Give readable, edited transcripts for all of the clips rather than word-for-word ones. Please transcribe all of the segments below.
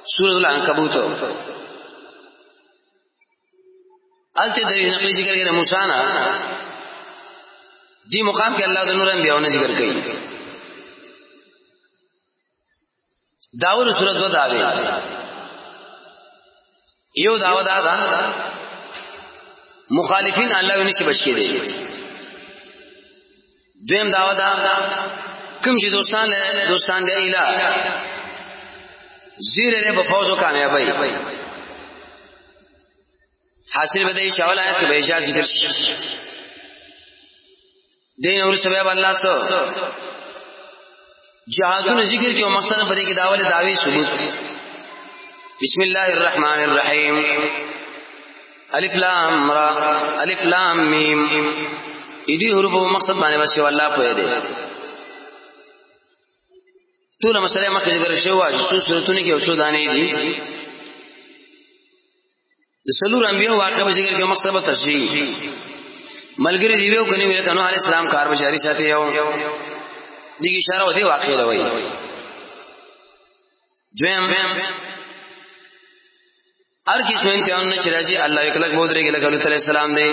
سورۃ العنکبوت الته د نقلی ذکر کړي موسی نه دی مقام کې الله د نور انبیاءونه ذکر کړي داور سورۃ و داوی یو داوا دا مخالفین الله ونشي بچ کړي دویم داوا دا کوم چې دوستان دی اله زیره په فوز او کامیابی حاصل بدای چاول آیت کې به اشاره ذکر شي دین اور سبب الله سو جهادونه ذکر کې او مقصد په دې کې داوله داوی ثبوت بسم الله الرحمن الرحیم الف لام را الف لام میم دې حروف مقصد باندې وشي والله په دې ټول مسله مخکې ذکر شوی واجب سورتونه کې او څو دانې دي د سلور انبیاء واقعه په ذکر کې مقصد په تشریح ملګری دی ویو کني ویل کنو علی السلام کار بجاری ساتي یو دغه اشاره و دې واقعه لوي دویم هر کیسه امتحان نه چرایي الله یکلک بودره کې لګول تعالی السلام دی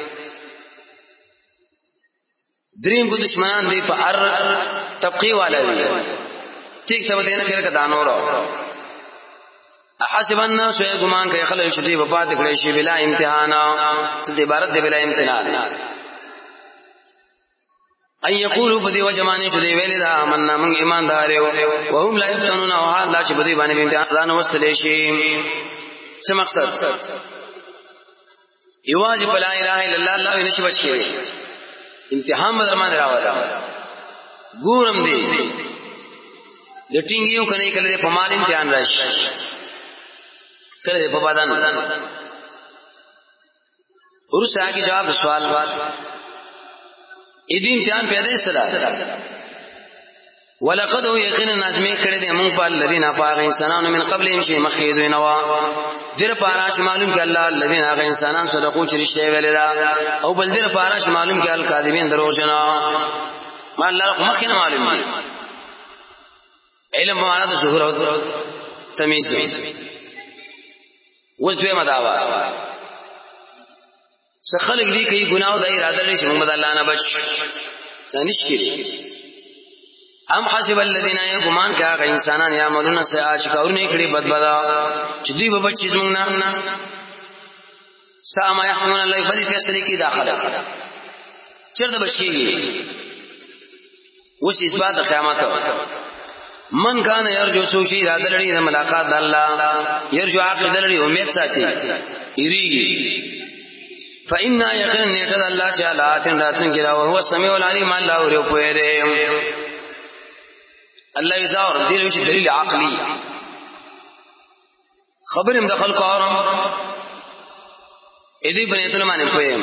دریم کو دشمنان دی په ار طبقه والا وی ٹھیک ته ودینه کړه کدانو را حسب الناس يغمان کوي خلک چې دی په پات کړي شي بلا امتحان د عبارت دی بلا امتحان اي يقولوا بدي وجمانه شو دی ویل دا آمنا من ایماندار او هم لا يفتنون او حال لا چې بدی باندې امتحان وسلې شي څه مقصد یواز بلا اله الا الله الله نشي بچ کړي امتحان بدرمان راوړل ګورم دی لټینګیو کنه کله په مال امتحان راشي کله په بدن ورسره کی جواب سوال اې دې امتحان پیدا سره ولقد یقینا نازمه کړه دې مونږ په الذين افاق انسانانو من قبلهم شي مخکې دوی نوا در پارا چې معلوم کې الله الذين هغه انسانان صدقو چې رښتیا ویل دا او بل در پارا چې معلوم کې الکاذبین دروژنا ما الله مخکې معلوم دي علم معنا د ظهور او تمیز وځوي مداوا څخلک دې کوي ګناه او د اراده لري چې محمد الله نه بچ تنش کړي ام حسب الذين يغمان کا انسانان يعملون سيئات کارونه کړي بدبدا چې دوی به بچی زمونږ نه سما يحكمون الله بل فیصله کی داخله چیرته بچیږي وس اثبات قیامت من کان یرجو سوشی اراده لري د ملاقات د الله یرجو عقیده لري امید ساتي یریږي فإنا يقين نيتد الله تعالی راتن کې دا او هو السميع العليم الله اورو پوهره الله یزور دې لوي دلیل عقلی خبرم د خلق اورم اې دې بنیتونه باندې پوهیم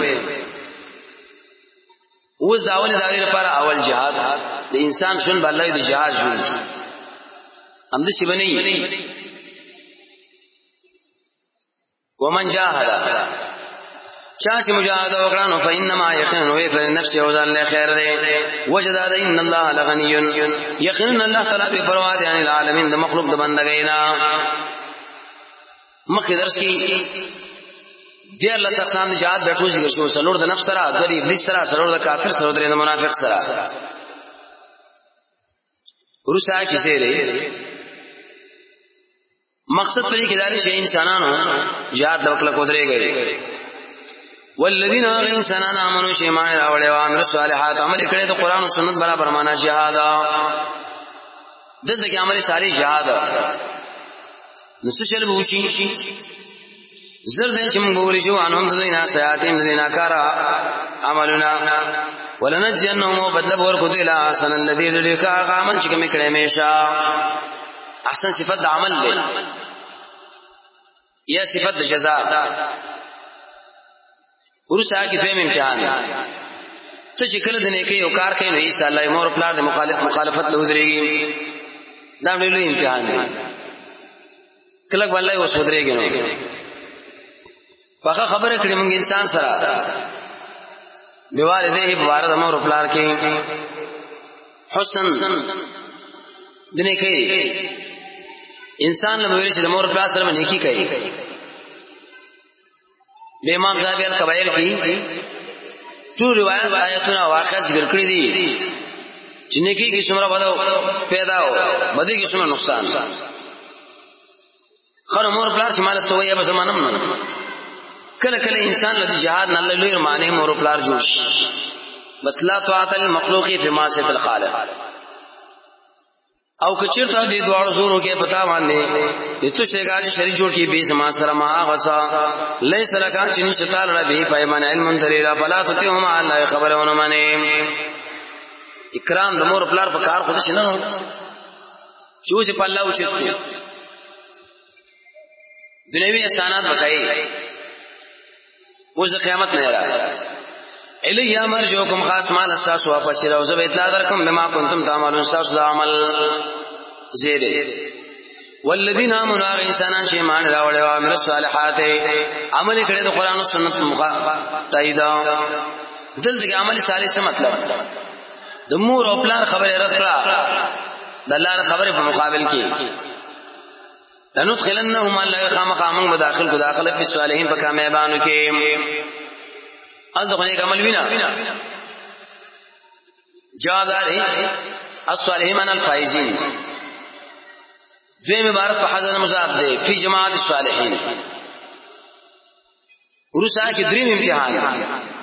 اوس داول داوی لپاره اول جهاد د انسان شون بل الله د جهاد شون هم دې شبنی ومن جاهد چا چې مجاهده وکړانو فإنما يقين ويقل النفس وزن له خير دی وجد ان الله لغني يقين الله تعالی به پروا دي ان العالمین د مخلوق د بندګینا مخکې درس کې دی الله سخصان جهاد بیٹھو ذکر شو سلور د نفس سره د ابلیس سره سلور د کافر سره د منافق سره ورسا چې سره مقصد پرې کې داري چې انسانانو جهاد د وکړه کو درېږي والذین انسانان امنوا شیمان راوړې او امر صالحات عمل کړي د قران او سنت برابر معنا جهاد دغه کې عمل صالح جهاد نو څه شل بوشي زرد چې موږ ورې شو انهم دینه سیاتین دینه کارا عملنا ولنجزنهم بدل ورکو دي لا احسن الذي لك عمل چې کوم کړي همیشه احسن صفت عمل دی یا صفت جزاء ورسا کی دویم امتحان ته چې کله د نیکی او کار کوي نو عیسی الله مور پلار د مخالفت له درېږي دا ډېر امتحان دی کله والله و سودرېږي نو واخه خبره کړې موږ انسان سره بیوالده بوارد مور پلار کې حسن د نیکی انسان له ویل چې د مور پلار سره نیکی کوي. به امام صاحب الکبائر کې ټول روایت آیاتونه واقعات ذکر کړی دي چې نیکی کې څومره بدو پیدا او بدی کې څومره نقصان. خو مور پلار چې مال سوې به زمانم نه کله کله انسان له جهاد نه لوی معنی مور پلار جوړ شي. بس لا طاعت المخلوق فی معصیت الخالق. او کچرته دې دوړ زورو کې پتا باندې دې تو شیګا چې شری جوړ کې به زما سره ما غصا لیس لکان چې نشتال را به پیمان علم دلیل فلا تطیعهما الله خبرونه معنی. اکرام د مور پلار په کار خود شنه چوسه په الله اوچت دنیوي احسانات وکړي اوس قیامت نه را الی مرجوکم خاص مال استاسو واپس راو زه به اطلاع درکم بما کنتم تعملون استاسو د عمل زیره. والذین آمنوا انسانان چې ایمان راوړل او عمل صالحات عمل کړي د قران او سنت مقتدی دلته عمل صالح څه مطلب د مور او پلار خبره رد کړه د الله خبره په مقابل کې لندخلنهم الله خامخامن بداخل کو داخله په صالحین په کامیابانو کې اذخنه عمل وینا جادار الصالحین من الفائزین دویم عبارت په حضرت مضاف ده فی جماعت الصالحین. ورسا کې دریم امتحان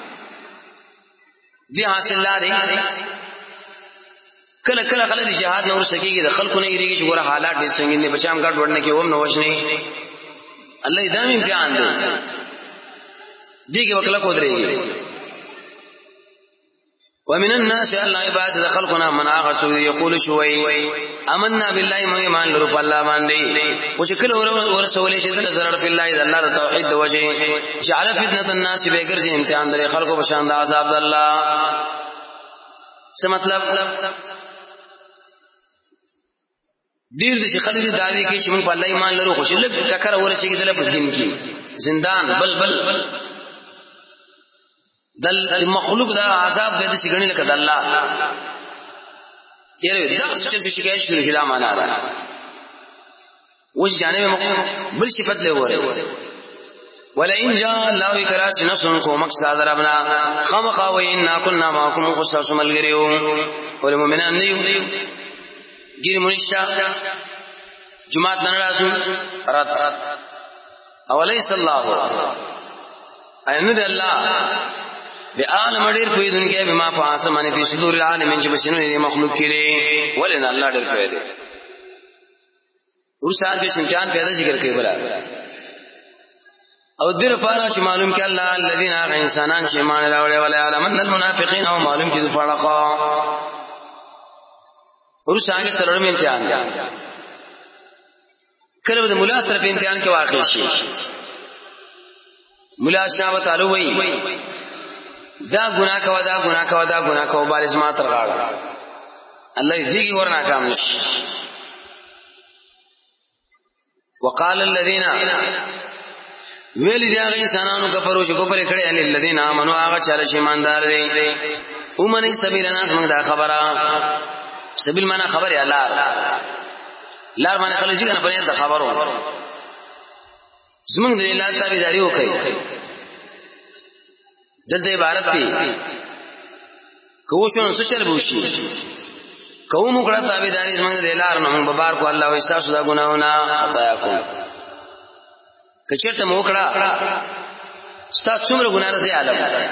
دی حاصل لري کله کله خلک جهاد نور سکیږي د خلکو نه یریږي چې ګوره حالات دې څنګه نه بچام ګډ وړنه کې ووم نو وښني الله دې امتحان دی کې وکړه کو درېږي. ومن الناس الله بعض خلقنا من اغسو يقول شوي امنا بالله ما ایمان لرو په الله باندې او چې کله ورسول شي د زړه په الله د الله توحید د وجه جعل فتنه الناس بغیر امتحان د خلکو په شان د عذاب د الله. څه مطلب ډیر د خلک دعوی کوي چې موږ په الله ایمان لرو خو شلک ټکر ورسېږي د په دین کې زندان بل دل مخلوق دا عذاب دې څنګه لکه د الله یره دا چې شکایت شروع کړه معنا ده وش جانب بل صفت له وره ولا ان جاء الله كراس نصر قومك ضربنا خمخا وإنا كنا معكم خصاص ملغريو والمؤمنان نيو غير منشا جمعات نرازو رد اوليس الله اين الله بعالم ډیر کوي دنیا بما پاس باندې په صدور العالمین چې بشنو دې مخلوق کړي ولنا الله ډیر کوي دې ورسال کې شمچان پیدا ذکر کوي بلا او دې لپاره چې معلوم کې الله الذين انسانان چې ایمان راوړي ولا علمن المنافقين او معلوم کې فرقا ورسال کې سره امتحان کله د مولا سره په امتحان کې واقع شي مولا شنو تعالی وایي دا گناہ کو بالس ما تر غاړه الله دې کی ورنا کام نشي. وقال الذين ویل دي هغه انسانانو کفرو چې کفر کړي ان الذين امنوا هغه چاله چې ایماندار دي ومني سبیل الناس موږ دا خبره سبیل معنا خبره الله لار باندې خلک څنګه په دې خبرو زمونږ د الله تابعداري وکړي. دلته عبارت دی کوښښ څه چل بوشي کوم کړه تابعداري زمونږ د لار نه ببار کو الله وایي تاسو دا ګناونه خطا کوم کچته مو کړه ستاسو څومره ګناه سي عالم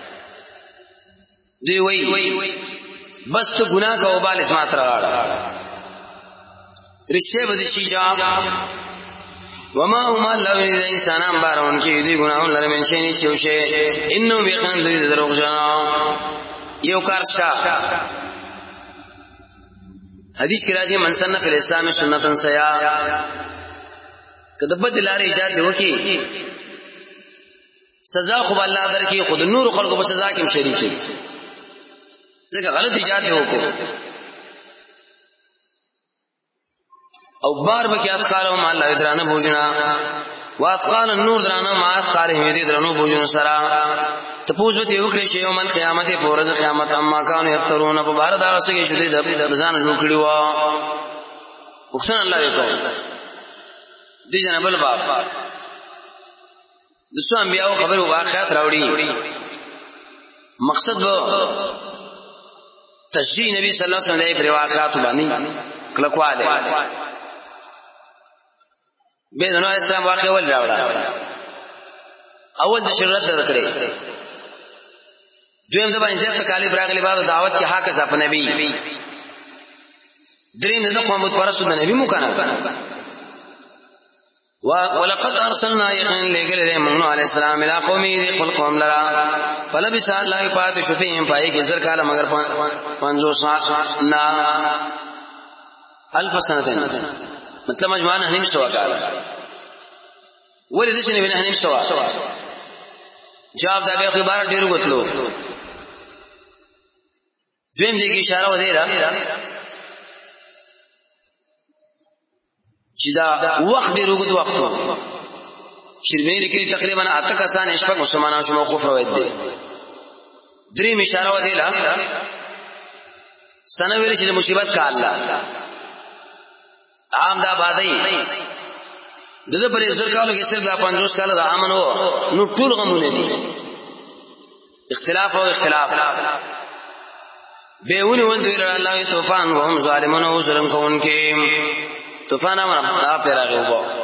دی وایي بس ته ګناه کو بالس ماتره غاړه رشته بده شي جام وما هم الله الانسان بارون کې دي ګناهون لره منشي نشي او شي انه بخند دي دروغ جنا یو کارشا حدیث کې راځي من سنن فی الاسلام سنتن سیا کله بدل لري ایجاد وکي سزا خو الله درکې خود نور خلقو په سزا کې شریک شي ځکه غلط ایجاد وکړو او بار بکی اتقالهم اللہ ادرانا بوجنا واتقال النور درانا ما اتقالهم یدی درانو بوجنا سرا تپوز بتی وکڑی شیوم القیامت پورز قیامت اما کانو یفترون پا بارد آغا سکی شدی دبزان جو کڑی وا اکسن اللہ وکو دې جنبل باب د څو انبیاء خبرو واقعات راوړي مقصد وو تشریح نبی صلی الله علیه وسلم دې پر واقعات باندې کلکواله به د نبی اسلام واقع ول راوړل اول د شریعت ذکرې دویم د باندې ځکه تکالیف راغلي بعد دعوت کې حق ځپ نبی دریم د قوم پرستو د نبی مو کنه ولقد ارسلنا يقين لګل موږ عليه السلام الى قومي قل قوم لرا فلبس الله فات شفيهم پای کې زر کاله مگر 500 نا الف سنه مطلب مجموعه هنیم سوا کاله ولې دې نه هنیم سوا جواب دا به خبره ډیرو غتلو دویم دې کې اشاره ودی را چې دا وخت ډیر وګد وختو شربینی لیکلي تقریبا 8 کسان اشفق مسلمانانو شو موقوف روایت دي دریم اشاره ودی لا سنه ویل چې مصیبت کا الله عام دا بادای دغه پر زر کالو کې صرف 50 کال دا امن وو نو ټول غمونه دي اختلاف بهونه وند ویل الله طوفان وهم ظالمون او ظلم کوونکې طوفان امر پر راغو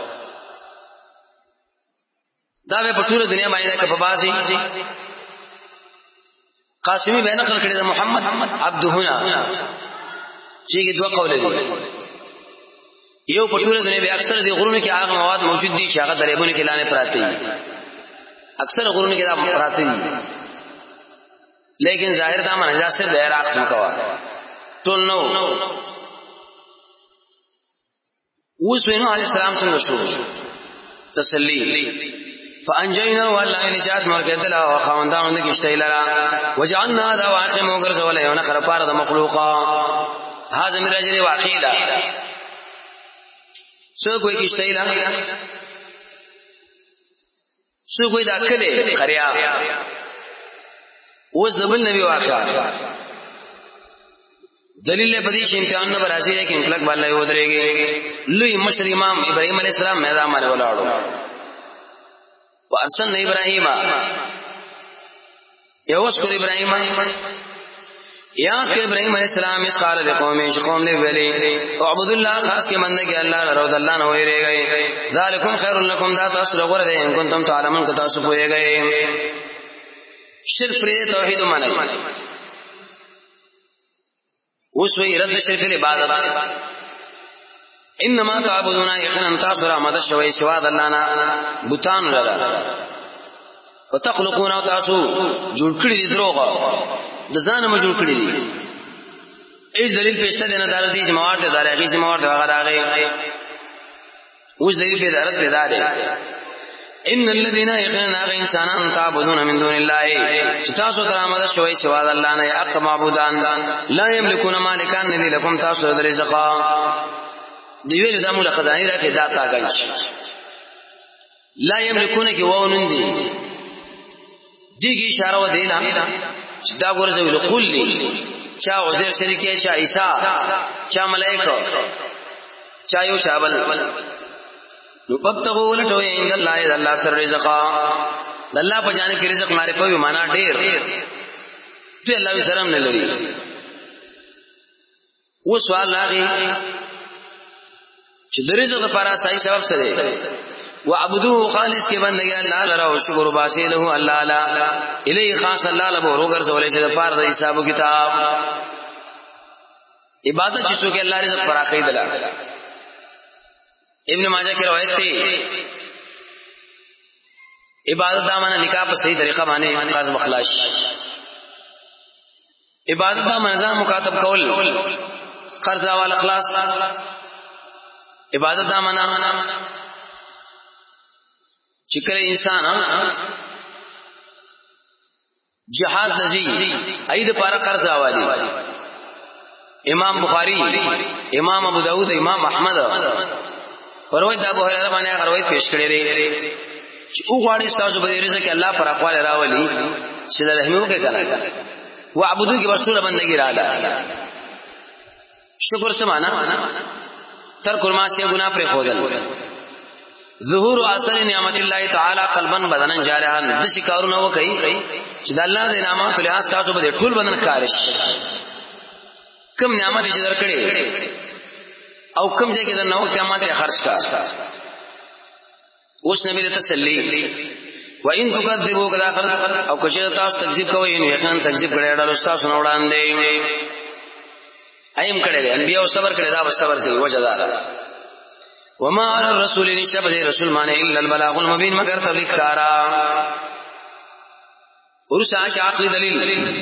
دا به په ټول دنیا باندې کې په باسي قاسمی به نقل کړی د محمد عبدهنا چې دوه قول دي یو په ټول دنیا به اکثر دي غرونو کې هغه مواد موجود دي چې هغه دریابونو کې لانه پراته دي اکثر غرونو کې دا پراته دي لیکن ظاهر دا معنی دا صرف د عراق سم کوا ټول نو اوس وینو علی السلام څنګه شو تسلی فانجینا والله نجات مرکدل او خواندانو د کشته لرا وجعلنا ذا واقع موګر زول یو نه خر پار د مخلوقا هاذا من رجل واقعا سو کوئی کشته لرا سو کوئی داخله خریا اوس دبل نبی واقعا دلیل بدی چې امتحان نه براشي لیکن کلک باندې ودرېږي لوی مشر امام ابراهيم عليه السلام میدان باندې ولاړو وارسلنا ابراهيم يوسكر ابراهيم یا کہ ابراهيم عليه السلام اس قال لقوم قوم نے ویلي اعبدوا الله خاص کے بندگی اللہ رضا اللہ نہ ہوئے رہ گئے ذالکم خیر لکم ذات اصل غره ان کنتم تعلمون کہ تاسو ہوئے گئے شرک پر توحید معنی اوس وی رد شرف العبادت انما تعبدون يقينا تاسرا مد شوي سوا دلانا بوتان لرا وتخلقون تاسو جوړ کړی دي دروغ د ځان مو جوړ کړی دي ایس دلیل پېښته دینه دار دي چې موارد دارغي چې موارد هغه راغی اوس دلیل په دارت په دار ان الذين يقينا انسانا تعبدون من دون الله تاسو ترامد شوي سوا الله نه حق معبودان لا يملكون مالکان ندي لكم تاسو د رزقا دی ویل د مولا خزانه را کې داتا گنج لا يملكون کې وونن دي دیږي اشاره و دینا چې دا ګورځي ویل قل چا عزیر شریکه چا عیسی چا ملائکه چا یو شابل نو پبتغو ولټوي ان الله سر رزقا الله په جانب کې رزق معرفت وي معنا ډېر ته الله سلام نه لري و سوال راغی چې د رزق لپاره صحیح سبب څه دی وعبدوه خالص کې بندګي الله لرا او شکر باسي له الله لا الی خاص الله له ورګر زولې چې لپاره د حساب کتاب عبادت چې څوک الله رزق پر اخی دلا ابن ماجہ کی روایت تھی عبادت دا معنی نکاح په صحیح طریقه باندې قاض مخلاص عبادت دا منظم مکاتب کول قرض او اخلاص عبادت دا معنی چې کله انسان جهاد نزي اید پارا قرض والی امام بخاری امام ابو داود امام احمد روایت ابو هريره باندې روایت پیش کړی دی چې او غواړي تاسو به رزق الله پر اقوال راولي چې رحمو کې کړه وعبدو کې ورسره بندګی رااله شکر سمانا تر کلمه سے گناہ پر خودل ظهور اثر نعمت الله تعالی قلبا بدنا جارحا د شکارونه وکي چې د الله د نعمت له تاسو په ټول بدن کارش کم نعمت چې درکړي او کم ځای کې د نو نعمت خرج کا اوس نبی ته تسلی و ان تکذبوا کذا او کشه تاسو تکذیب کوئ نو یقینا تکذیب کړي ډول تاسو نه وړاندې ایم کړي انبیاء صبر کړي دا صبر سي وجدار وما على الرسول نشبه رسول معنی الا البلاغ المبين مگر تبلیغ کارا ورسا عقلی دلیل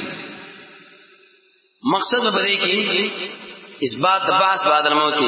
مقصد بده کی اثبات بعث بعد الموت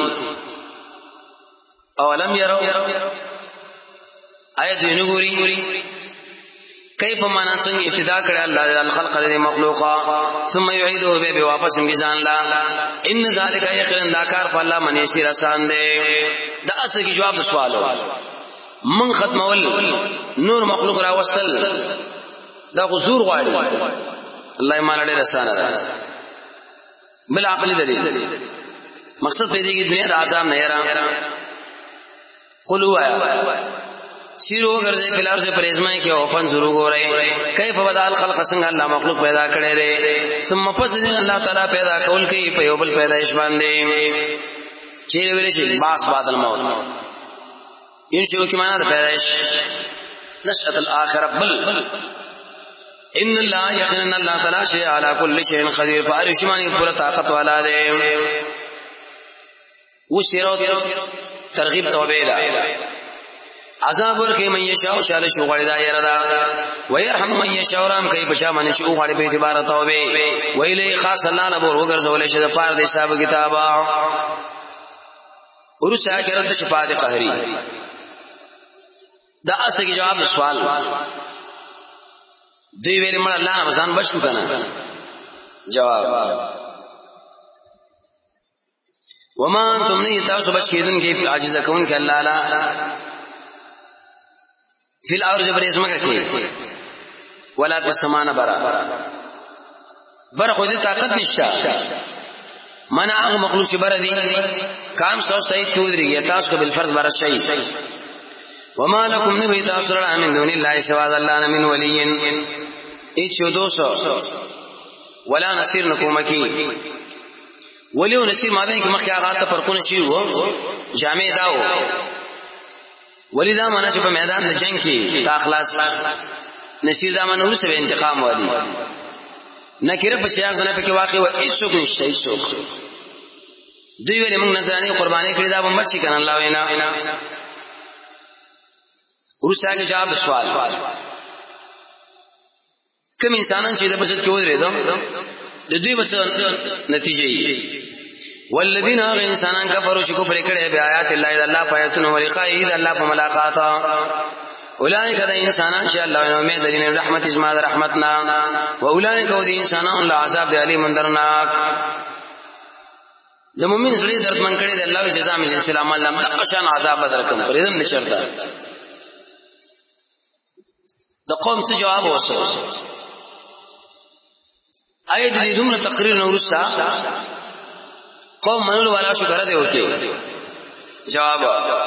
اولم يروا آیت نګوري کیف معنا څنګه ابتدا کړه الله الخلق الذي مخلوقا ثم يعيده به واپس بيزان لا ان ذلك يقين ذکر فالله من يسير آسان دے دا اصل کی جواب سوالو من ختمول نور مخلوق را وصل دا غزور غواړي الله یې مال ډېر آسان بل عقلی دلیل مقصد پیدا کی دنیا د عذاب نه را قلوا سیرو ګرځي بلار سے پرېزمای کې او فن شروع ہو رہے کیف بدل خلق څنګه الله مخلوق پیدا کړي لري ثم پس دې الله تعالی پیدا کول کې په یو بل پیدائش باندې چې ویل شي باس بعد الموت ان شو کې معنا د پیدائش نشأت الاخره بل ان الله یقینا الله تعالی شی علی کل شیء قدیر فارشمانی پورا طاقت والا دی و سیرو ترغیب توبه لا عذاب ورکه من یشاء شال شو غړی دا یردا ويرحم من یشاء رام کوي بشا من شو غړی په اعتبار توبه ویله خاص الله نه ور وګرځول شي د پاره د حساب کتابا ورسا شرط شفاعت قهری دا اصل کی جواب سوال دوی ویل مړ الله نه ځان بچو کنه جواب وما انتم نتاسو بچیدون کې عاجز کون کې الله لا فی الارض جبر اسمه کې ولا بسمانه بر خو دې طاقت نشته منع هغه مخلوق بر دي کام سو صحیح چودري تاسو کو بالفرض بر شي وما لكم نبي تاسر من دون الله سوا الله من ولي اچو دوسو ولا نصير نکومکی ولی او نصير مابین کې مخکې هغه ته فرقونه شي وو جامع داو ولی دا معنا چې په میدان د جنگ کې تا اخلاص نصير دا معنا ورسره انتقام والی نکره په سیاق نه پکې واقع و هیڅوک نشته هیڅوک دوی ویل موږ نظرانی قرباني کړی دا به مچ کنه الله وینا ورسره کې جواب سوال کوم انسانان چې د بشد کې ودرېدو د دوی بس نتیجه والذین هغه انسانان کفروا شکو پر کړه به آیات الله د الله پایتونو ولقای د الله په ملاقات اولئک د انسانان چې الله نو امید لري رحمت ازما د رحمتنا و اولئک د انسانان له عذاب د علیم درناک د مؤمن سړي درد من کړي د الله جزاء من السلام الله د قشان عذاب درکم پرېدم نشرتا د قوم څه جواب وسو آیت دې دومره تقریر نو ورستا قوم منلو والا شکر دے ہوتے جواب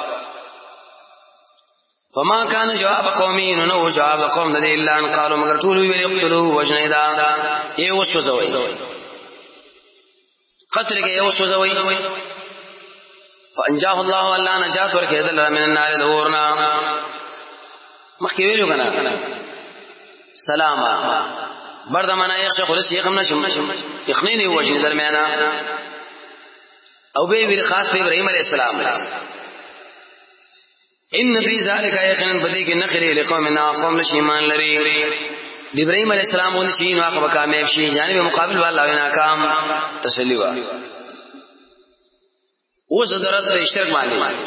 فما كان جواب قومي نو جواب قوم دے الا ان قالوا مگر ټول وی یقتلوا وجنیدا ای وسوځوي قتل کې یو وسوځوي فانجاه الله الله نجات ورکه دل من النار دورنا مخکې ویلو کنه سلاما بردمانه یې شیخ الشیخ نشم یخنینی وجه درمیانا او به ویل خاص په ابراهيم عليه السلام ان فی ذلک یقینا بدی کې نخری لقومنا قوم ایمان لري د ابراهيم عليه السلام ونه شي نو هغه کامیاب شي جانب مقابل والله ناکام تسلی وا او زدرت په شرک باندې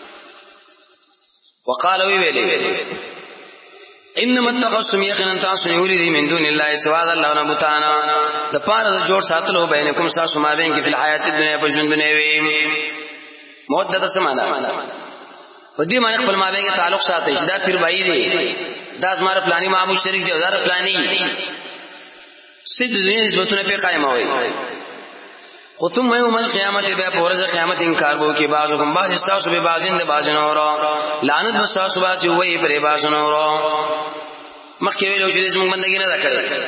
وقالو ویلې انما اتخذتم يقينا تاسو یولید من دون الله سوا الله نبتانا د پاره د جوړ ساتلو بینکم تاسو ما بین کې په حیات دنیا په ژوند دنیوي مودته سمانا په دې معنی خپل ما بین کې تعلق ساتي چې دا پیر بای دی دا زماره پلاني معبود شریک دی دا پلاني سید دنیا نسبتونه په قائم وي ثم يوم القيامه به پورز قیامت انکار بو کی بعضکم بعض استاسو به بعضین د بعضن اورا لعنت استاسو باندې وای پر بعضن اورا مخکې ویلو چې زموږ بندګی نه کړې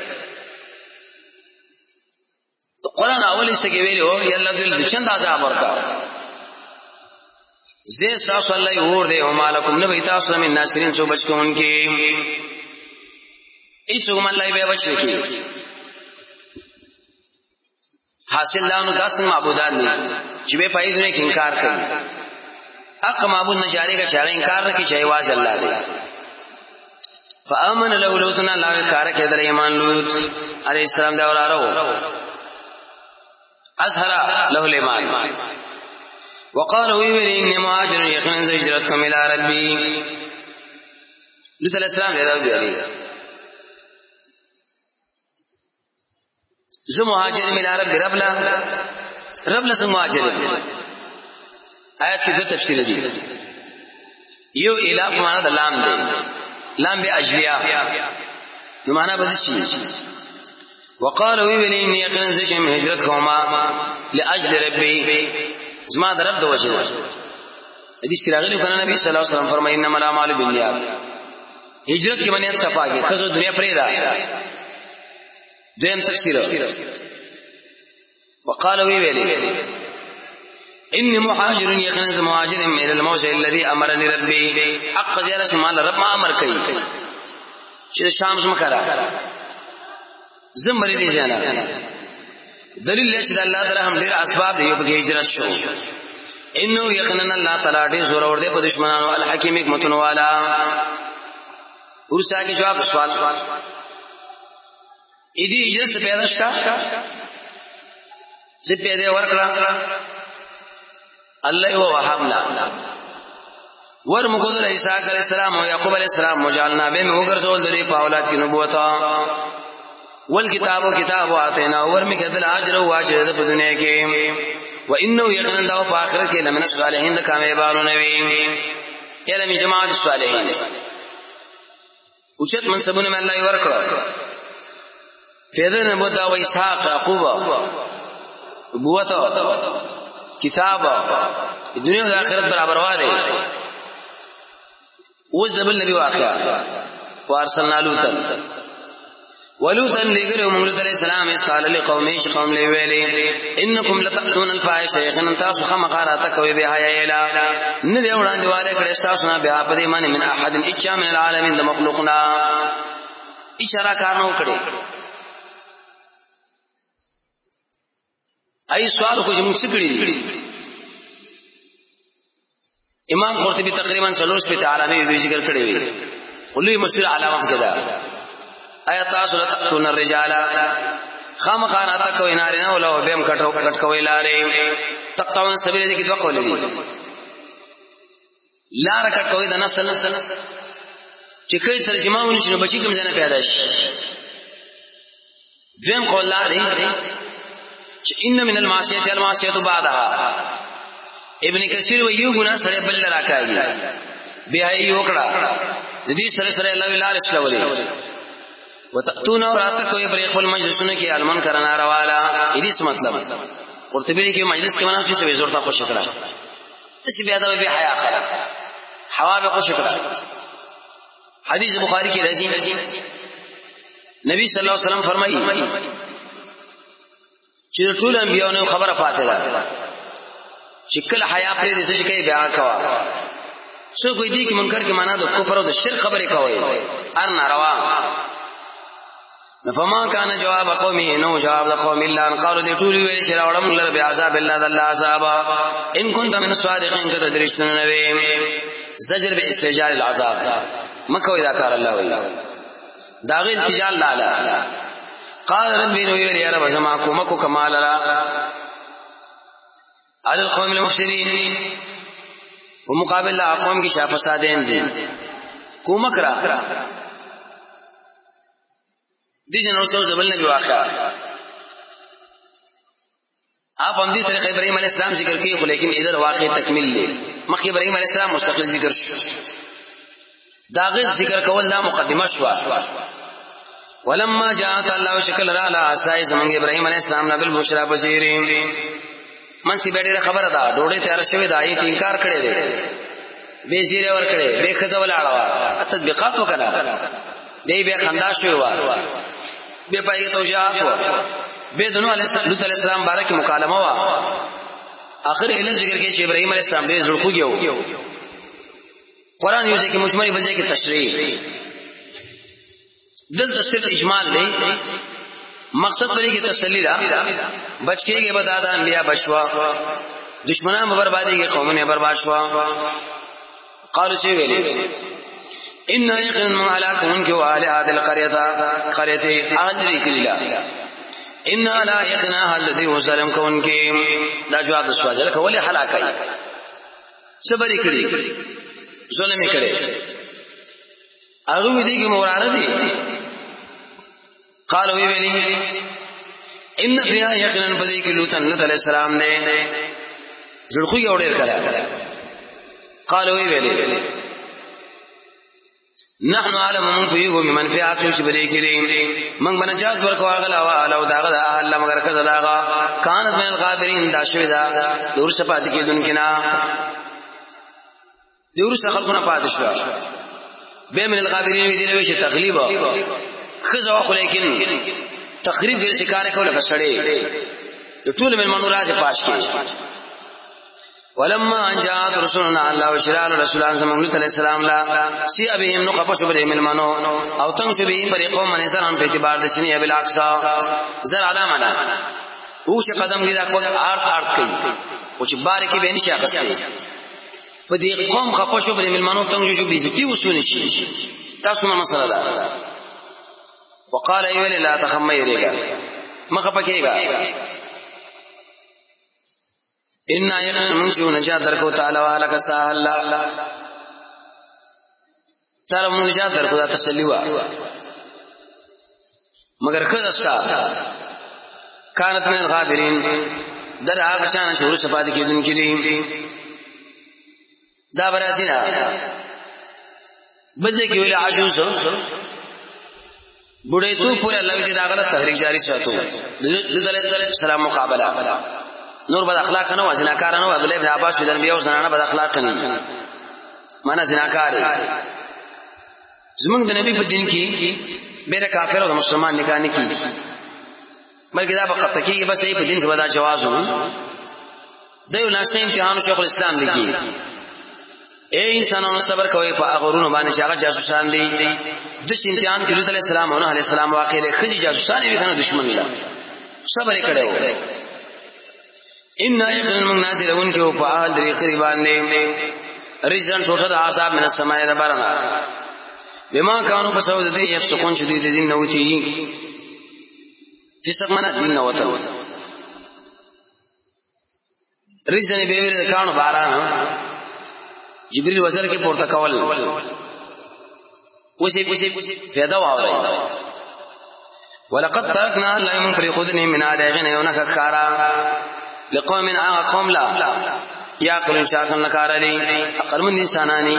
قرآن اول څه کې ویلو یلا دل چند عذاب ورکا زه تاسو الله یې ور دې او مالکم نبی تاسو من ناصرین سو بچ کوونکې ایڅوم الله به بچ کی حاصل لانو داس معبودان دي چې به پای دې انکار کوي حق معبود نشاره کا چاره انکار نه کی چې واز الله دی فآمن له لوطنا الله کار کې در ایمان لوط علیہ السلام دا ورارو اظهر له الايمان وقال ويلي اني مهاجر يقين هجرتكم الى ربي لوط علیہ السلام دا دی زه مهاجر مل رب رب له مهاجر آیت کې دو تفسیر دي یو اله په معنا د لام دی لام به اجلیا نو معنا به شي وقال ويلي اني يقين زشم هجرت کوما لاجل ربي زما د رب د وجه حدیث کې راغلی کنه نبی صلی الله علیه وسلم فرمایي انما الاعمال بالنیات هجرت کې باندې صفاګه کزو دنیا پرې را دیم تفسیر وقال ويلي اني مهاجر يقين مهاجر الى الموضع الذي امرني ربي حق زيارت مال رب ما امر کوي چې شام سم کرا زمري دي جانا دلیل چې الله تعالی هم ډیر اسباب دی په هجرت شو انه يقين الله تعالی ډیر زور ور دي په دشمنانو الحکیم حکمتون والا ورسا کې جواب سوال اې دې هجرت پیدا شتا چې پیدا ورکړه الله هو وهبنا ورمغدل عیسی علیہ السلام او یعقوب علیہ السلام مجالنا به وګرځول د دې په اولاد کې نبوت والکتاب کتاب اتینا ورمغدل اجر او اجر په دنیا کې وانه یقینا د په آخرت کې لمن صالحین د کامیابانو نوي یلم جماعت صالحین اوچت منصبونه الله ورکړه پیدا نبوت او اسحاق یعقوب نبوت کتاب دنیا او آخرت برابر والے اوس دبل نبی واقعا وارسلنا لوطا ولوطا لګره موږ علیہ السلام اس قال لقومه چې قوم له ویلې انکم لتاتون الفاحشه یقینا تاسو خمقارات کوي به حیا اله نه دی وړاندې والے کړه تاسو نه بیا په دې معنی من احد اچا من العالمین د مخلوقنا اشاره کارنو کړي ای سوال کو چې موږ سکړي امام قرطبی تقریبا 3 په علامه ذکر کړی وی خلوی مشهور علامه کدا آیات تاسو تون الرجال خامخانات کوي نارینه ولو بهم کټ کوي لارې تقطعون سبیل دې کې دوه قول دي لار کټ کوي د نسل چې کوي سره جماعون شنو بچی کوم ځنه پیدا شي دیم قول لارې ان من المعصيه المعصيه بعدها ابن کثیر و یو ګنا سره بل راکایي بیا یو کړه د دې سره سره الله ویل اسلام وتاتون اورات کوي پر خپل مجلسونه کې علمن کرنا روالا دې څه مطلب قرطبی کې مجلس کې مناسب څه زورتا خوش کړه اسی بیا دا به حیا خلا حوا به خوش کړه حدیث بخاری کې راځي نبی صلی الله علیه وسلم فرمایي چې ټول انبیانو خبره فاتله شکل حیا پر دې څه کوي بیا کوا سو کوئی دي کې منکر کې معنا د کفر او د شرک خبره کوي ار ناروا فما كان جواب قومه نو جواب قوم الا ان قالوا دي ټول ویل چې راوړم لر بیا عذاب الله د الله عذاب ان كنت من الصادقين کته درشتنه نوي زجر به استجال العذاب مکو اذا کار الله وی داغه التجال لاله قال ربي نو يا رب زماكم مكو كمال را على القوم المفسدين ومقابل اقوام کی شاف فسادین دي کومک را دي جنو سو زبل نبی واقعا آپ هم دې طریقې ابراهيم عليه السلام ذکر کړي خو لیکن ادھر واقع تکمیل لې مخکې ابراهيم عليه السلام مستقل ذکر شو داغه ذکر کول دا مقدمه شو ولما جاءت الله شکل را لا اسای زمنګ ابراهيم عليه السلام نبل بشرا بشیرین منسی بیٹی خبره ده ډوډۍ تیار شوی دا یې انکار کړی دی به زیره ور کړی به خزول اړه تطبیقات وکړه دی به خندا شوی و به پای توجیهات و به دنو علیه السلام بارک مکالمه وا اخر علم ذکر کې چې ابراهيم عليه السلام دې زړخوږیو قران یو ځکه مجمل بل ځکه تشریح دل تصدیق اجمال دی مقصد پرې کې تسلی ده بچکیږي به دادا انبیا بشوا دشمنان بربادي کې قوم نه برباد شوا قالوا شي ویلي ان يقن من علاكم وعلى هذه القريه اجري كلا ان لا يقنا الذي وسلم كون کې دا جواب د سوال لکه ولې هلاکای صبر کړی ظلم کړی هغه دې کې موراره دي قالوا ویلی ان فيها يقنا فذيك لوط عليه السلام نے زړخو یو ډیر کړه قالوا ویلی نحن علم من فيه بمن فيها شو بری کړي من بنجات ورکو هغه لو داغه الله مگر کزه داغه كانت من الغابرين دا شوی دا دور صفات کې دن کنا دور خلقنا پادشاه به من الغابرين دې له شي تغلیب خزو خو لیکن تقریب دې شکار کوله کسړې ټول من منورات پاش کې ولما ان جاءت رسولنا الله وشرع رسولان زمون علیہ السلام لا سی ابهم نو خپش بر ملمنو او تنگ شبی پر قوم انسان په اعتبار د شنی ابل اقصا زر علامنا او ش قدم دې دا کو ارت کوي او چې بارکی به نشه اخستي په دې قوم خپش بر ملمنو تنگ شو بیزتی وسونه شي تاسو مسله ده وقال ايوه لا تخميريگا مخپکیگا ان يقن من شو نجات درکو تعالی والا کا سهل تعالی من نجات درکو دا تسلی وا مگر خداستا كانت من الغابرين در هغه چانه شروع صفات کیدون کړي دا براسینا بځه کې ویل عجوز بډای تو پورا الله دې دا غلط تحریک جاری ساتو د سلام مقابله نور بد اخلاق نه وزناکار نه عبد الله بن عباس د انبیاء زنانه بد اخلاق نه معنا زناکار زمونږ د نبی په دین کې بیره کافر او مسلمان نکاح نه کیږي بلکې دا په خطه کې بس په دین کې ودا جواز وو د یو ناسې امتحان شیخ الاسلام لګي اے انسانانو صبر کوئ په غورونو باندې چې هغه جاسوسان دي د امتحان کې لوط علیہ السلام او نوح علیہ السلام واقع له خزي جاسوسان وي کنه دشمن لا صبر کړو ان يقن من نازلون کې په اهل دې قریبان دي رزن ټوټه د عذاب من السماء ربنا بما كانوا بسود دي يفسقون شديد دين نوتي فسق من الدين نوتو رزن به ویل کانو باران جبريل وزر کې پورته کول وشي پیدا واوري ولقد تركنا لا ينفرقون من عادغنا يونك كارا لقوم قوم لا يعقلون شاكل نكار لي عقل من انساناني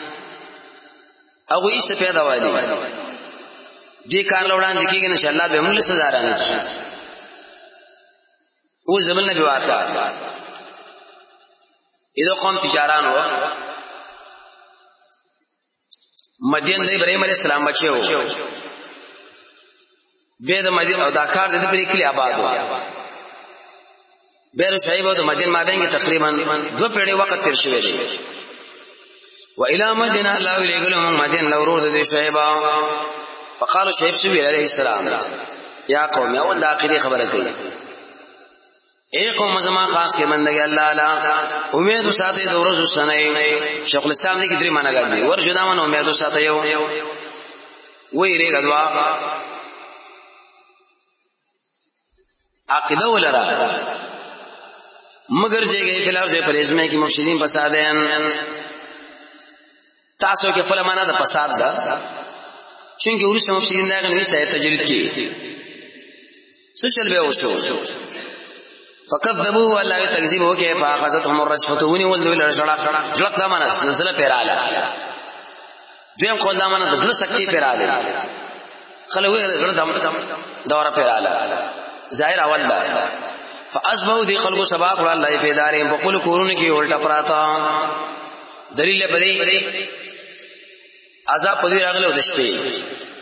او ایسه پیدا والی دې کار لوړان دي کې ان شاء الله به موږ سزا رانه او زمن نبی واقع اذا قوم تجاران و مدین د ابراهيم عليه السلام بچو به د مدین او دا کار د پرې کلی آباد و بیر شعیب او د مدین مابین کې تقریبا 2 پیړۍ وخت تیر شوی دی و الى مدینه الله الیګلهم مدین لورور د شعیب فقالوا شعیب سوی علیہ السلام یا قوم اول د عقیده خبره کوي اے قوم زما خاص کې بندګي الله لا امید ساتي د ورځو سنې شیخ الاسلام دې کې درې معنا غاړي ورجو دا من امید ساتي یو وې ری غدوا عقیده ولرا مگر جګې خلاف دې پرېزمه کې مفسدين فسادین تاسو کې فل معنا د فساد ده چې ورسره مفسدين دا غني سایه تجرید کې سوشل به وشو فكذبوا والله تكذيب وکي فاخذتهم الرجفه ونول لرجلا جلق دمنه نزله پیراله دیم قول دمنه نزله سکتی پیراله خلوی دوره پیراله ظاهر اول دا فاسبو دی خلقو سبا کړه الله پیدارې په خپل کورونه کې ولټه پراته دلیل بدی عذاب په دې راغله د شپې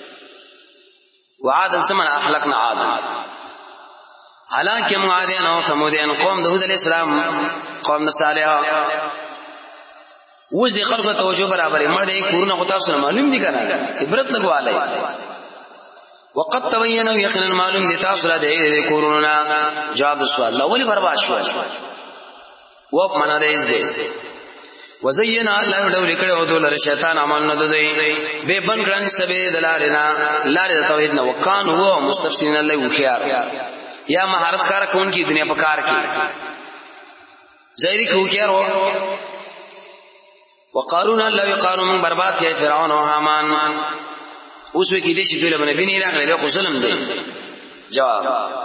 وعاد سمن اهلكنا عاد حالانکه عادیان او ثمودیان قوم داود علیہ السلام قوم صالح وځ دي خلکو توجه برابرې مړې کورونه غوتا سره معلوم دي کنه عبرت لګواله وقد تبين يقينا معلوم دي تاسو را دي کورونه جواب سوال الله ولي برباد شو و معنا دې وزین الله ډول کړه دولر شیطان عمل نه دوی به بن ګران سبه دلارینا لارې توحید نه وکان هو مستفسرین الله وخيار یا مهارت کار کون کی دنیا په کار کې ظاهری کو کیا رو وقارون الله يقارون برباد کړي فرعون او حامان اوس وی کې دې چې دوی له نبی نه راغلي خو ظلم دی جواب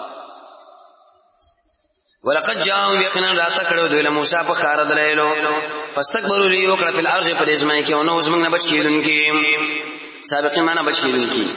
ولقد جاءوا يقينا راته کړو دوی له موسی په کار درېلو فاستكبروا لي وکړه په الارض په اسماء کې او نو زمنګ نه بچ کېدونکي سابقین معنا بچ کېدونکي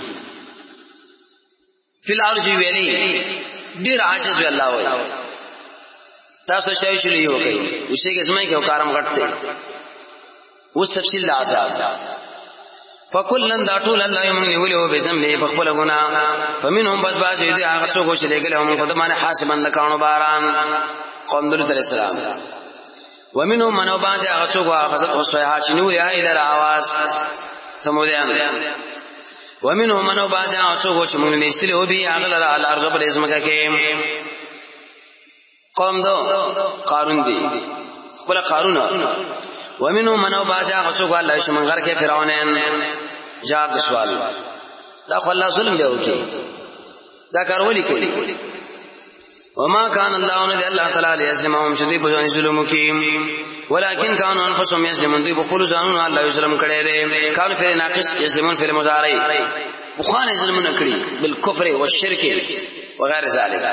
په الارض ویلي ډیر عاجز وی الله وای تاسو شای چلی وکړي اوسې کې اسماء کې او کارم غټته اوس تفصیل د عذاب فکلن دا ټول الله یې موږ نیولې او به زمې په خپل ګناه فمنهم بس باز دې هغه څوک چې لګل او موږ په دمانه حاسبن کانو باران قوم درته السلام ومنهم من باز هغه څوک واخذت او صيحه چې نور یې الى اواز سمودیان ومنهم من باز هغه څوک چې موږ نشتلې او به هغه لاره الارض په اسمه کې قوم دو قارون دی خپل قارون ومنهم من باز هغه څوک الله چې موږ غر کې فرعونین جواب سوال دا خو الله ظلم دی وکي دا کار ولي کوي وما كان الله ان الله تعالی یسلمهم شدید بجوان ظلم کوي ولكن كانوا انفسهم يظلمون دی بخلو ځانونه الله ظلم کړي دي کان فعل ناقص یظلمون فعل مضارع بخان ظلمونه کړي بالکفر والشرك وغير ذلك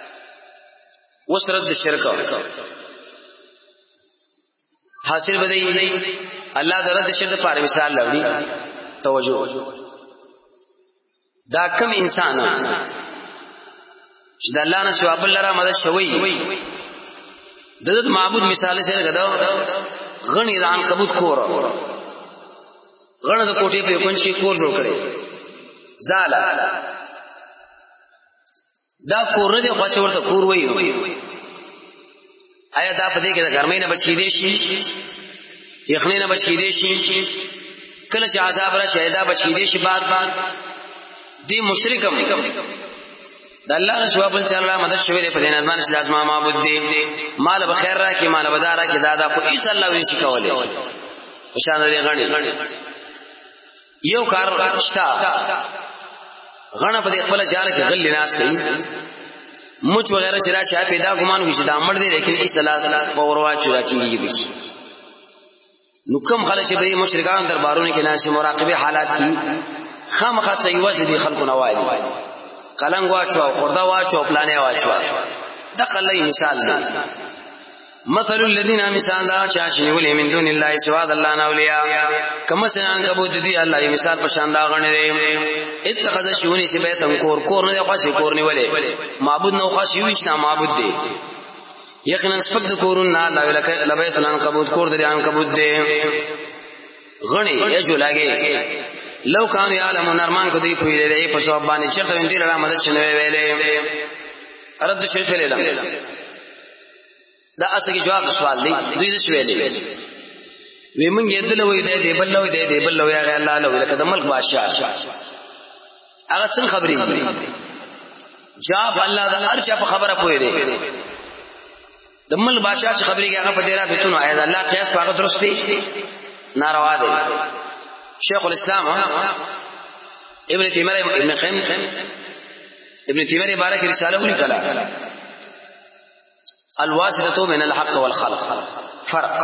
وسرد الشرك حاصل بدی الله درته شرک پر مثال لوري توجه دا کم انسان چې د الله نه سوا بل لره مدد شوی د معبود مثال سره غدا غنی ران کبوت کور غنه د کوټې په کونج کې کور جوړ کړي زالا دا کور نه خاص ورته کور وایي آیا دا په دې کې د ګرمۍ نه بچی دی شي یخنۍ نه بچی دی شي کله چې عذاب را شهدا بچی دی شي بعد دی مشرکم د الله رسول الله صلی الله علیه مدد شوی په دین ازمان اسلام ما معبود دی مال به خیر را کی مال بدار را کی دادا خو ایس الله وی شي کولای شان دې غنی یو کار شتا غنه په خپل جال کې غل ناس دی مچ وغیرہ چې راشه پیدا ګمان وشي دا مړ دی لیکن ایس الله پوروا چوراچیږي نو کوم خلک چې به مشرکان دربارونه کې ناس مراقبه حالات کی خامخا صحیح وځي دي خلکو نوای کلنګ واچو خوردا واچو پلانې واچو دخل لي مثال دی مثل الذين مثال دا چې ولي من دون الله سوا الله نه اولیاء کما سنان کبو دي الله یې مثال په شان دا غنه دي اتخذ شونی سی بیت کور نه خاصی کور نه ولې معبود نو خاصی وښنا معبود دی یقینا سپد کورن نه لبیت العنکبوت کور دی عنکبوت دی غنی یجو لاګي لو کان یعلم نرمان کو دی پوی دی په سبب باندې چرته ویل را مدد شنه ویلې رد شریف لیلا دا اصلي جواب سوال دی دوی څه ویلې وی مونږ یې دلوي دی بلوي دی بلوي هغه الله له لکه د ملک بادشاہ هغه څنګه خبرې دي جواب الله دا هرچا په خبره پوی دی د ملک بادشاہ چې خبرې کې هغه په ډیره بتونو آیا الله قیاس په درست دی ناروا دی شیخ الاسلام ابن تیمیہ ابن تیمیہ بارک رسالہ وکړه الواسطه من الحق والخلق فرق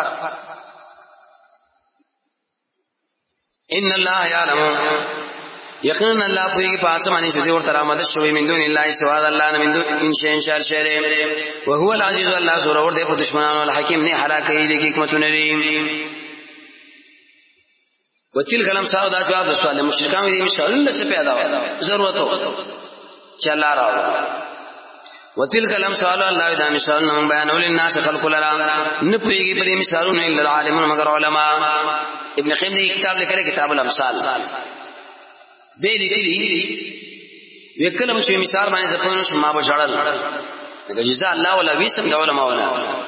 ان الله يعلم یقینا الله په پاسمانی شوی ورته رحمت شوی من دون الله سوا الله نه من دون ان شاء شر شر وهو العزيز الله سره ور دې په دشمنانو الحکیم نه هلاکې دي حکمتونه لري وتل کلم سره دا جواب د سوال مشرکان دې مثالونه څه پیدا و ضرورت چلا راو وتل کلم سوال الله دا مثالونه بیانول الناس خلق لرا نه پیږي پر مثالونه الا العالمون مگر علما. ابن قیم نے کتاب لیکل کتاب الامثال به لیکلی وکلم چې مثال باندې ځپونو شما بشړل دغه جزاء الله ولا وسم د علماء ولا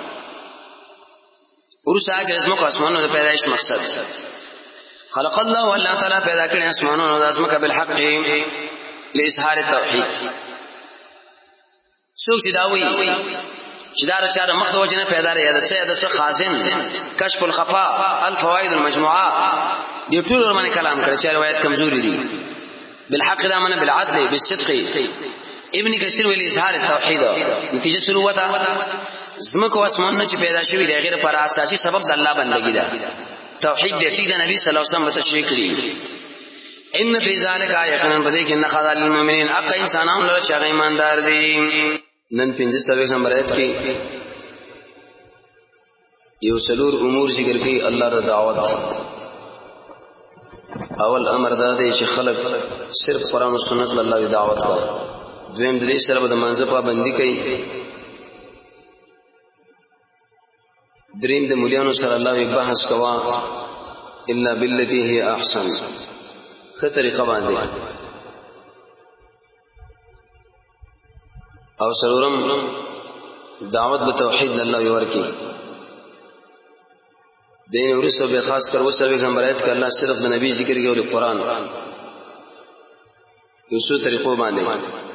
ورسا چې اسمه کو اسمانو د پیدائش مقصد خلق الله والله تعالی پیدا کړی اسمانو او ازمکه بالحق لاظهار التوحید. څوک چې دا وایي چې دا رچاره مخ د وجنه پیدا لري دا څه خازن کشف الخفاء الفوائد المجموعه دې ټول ورمنه کلام کړي چې روایت کمزوري دي. بالحق دا من بالعدل بالصدق. ابن کثیر ویل اظهار التوحید نتیجه شروع وتا زمکه اسمانو چې پیدا شوی دی غیر پر اساسي سبب د الله بندگی ده توحید دې چې نبی صلی الله علیه وسلم تشریح کړی. ان فی ذلک یقینا بدی کې نخذ للمؤمنین اق انسانان له چې ایماندار دي. نن 15 نمبر آیت کې یو څلور امور ذکر کړي الله ر دعوت. اول امر دا دی چې خلق صرف قرآن او سنت الله دعوت کوي. دویم د دې سره د منځ پابندي کوي. دریم د مليانو سره الله یو بحث کوا الا بالتي هي احسن خه طریقه باندې. او سلورم دعوت به توحید الله ورکی. دین ورسو به خاص کر وسره پیغمبر ایت ک الله صرف د نبی ذکر کوي او قرآن یو څو طریقو باندې.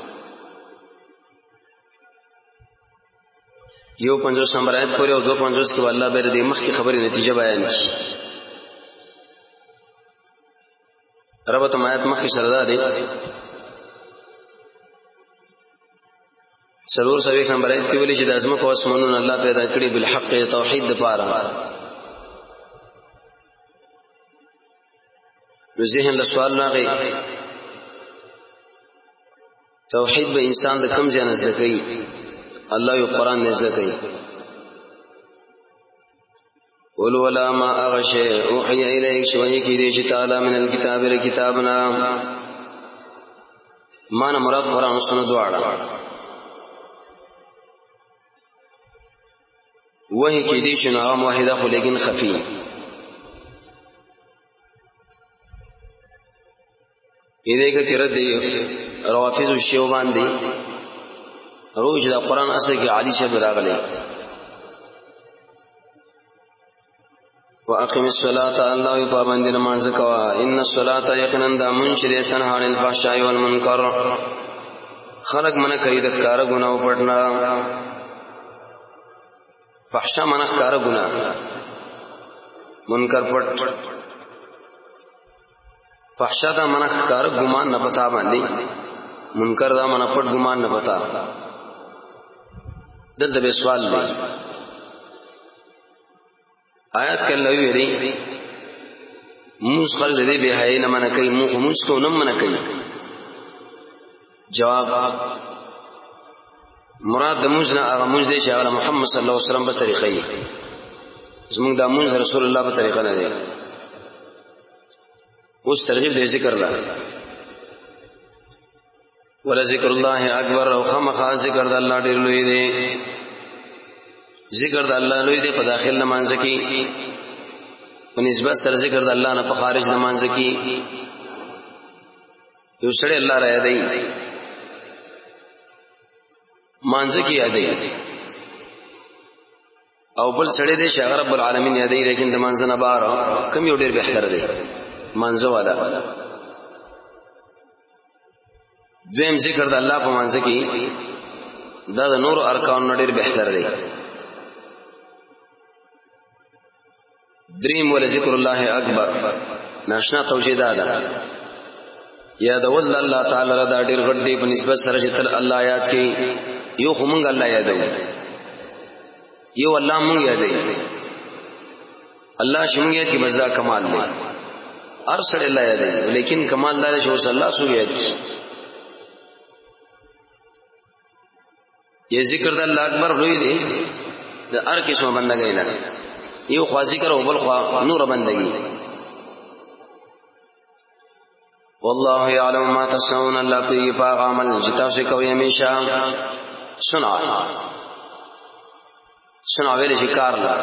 یو 50 نمبر آیت پورې او 250 کې الله به دې مخ کی خبرې نتیجه بیان کړي. ربط آیت مخ کی سره ده سلور سوي نمبر آیت کې ویلي چې د ازمکه او اسمانونو الله پیدا کړی بالحق توحید لپاره. ذهن له سوال راغی توحید به انسان د کم ځای نه زده کوي. الله یو قرآن نه زده کوي. قل ولا ما اغشى اوحي اليك شوي کې دې چې تعالی من الكتاب لكتابنا معنا مراد قرآن او سنت دواړه. وحی کې دې چې نام واحده خو لیکن خفي. دې کې تر دې روافض او شیو باندې روج دا قرآن اصل کې عالی شه راغلي. واقم الصلاه الله پابند نماز کوا ان الصلاه یقینا د منشر تنها عن الفحشاء والمنکر خلق منع کوي د کار ګناو پټنا. فحشا منع کار ګناه منکر پټ. فحشا دا منع کار ګمان نه پتا باندې منکر دا منع پټ ګمان نه پتا. دلته به سوال دی آیات کله ویری موږ خلک دې به هي نه منع کوي موږ کو نه منع کوي. جواب مراد د موږ نه هغه موږ دی چې هغه محمد صلی الله علیه وسلم په طریقې زموږ د موږ رسول الله په طریقه نه دی. اوس ترغیب دې ذکر را ولا ذکر الله اکبر او خامخا ذکر د الله ډیر لوی دی. ذکر د الله لوی دی په داخل نماز کې په نسبت سره ذکر د الله نه په خارج نماز کې. یو سره الله را یادای مانځ کې یادای او بل سره دې چې رب العالمین یادای لیکن د مانځ نه بار کم یو ډیر بهتر دی مانځ والا. دویم ذکر د الله په مانځ کې دا د نور ارکان ډیر بهتر دی. دریم ول ذکر الله اکبر ناشنا توجیه ده یاد ول الله تعالی را دا ډیر غټ دی په نسبت سره چې تل الله یاد کې یو همغه الله یادو یو الله مونږ یادې الله شمږه کې مزدا کمال دی ارسل الله یادې لیکن کمال دار شو الله سو یاد یہ ذکر د الله اکبر لوی دی د هر قسمه بندګۍ نه یو خوا ذکر او بل خوا نور بندګۍ والله يعلم ما تصنعون الله په پاک عمل چې تاسو کوي همیشه سنا ویل شي کار لا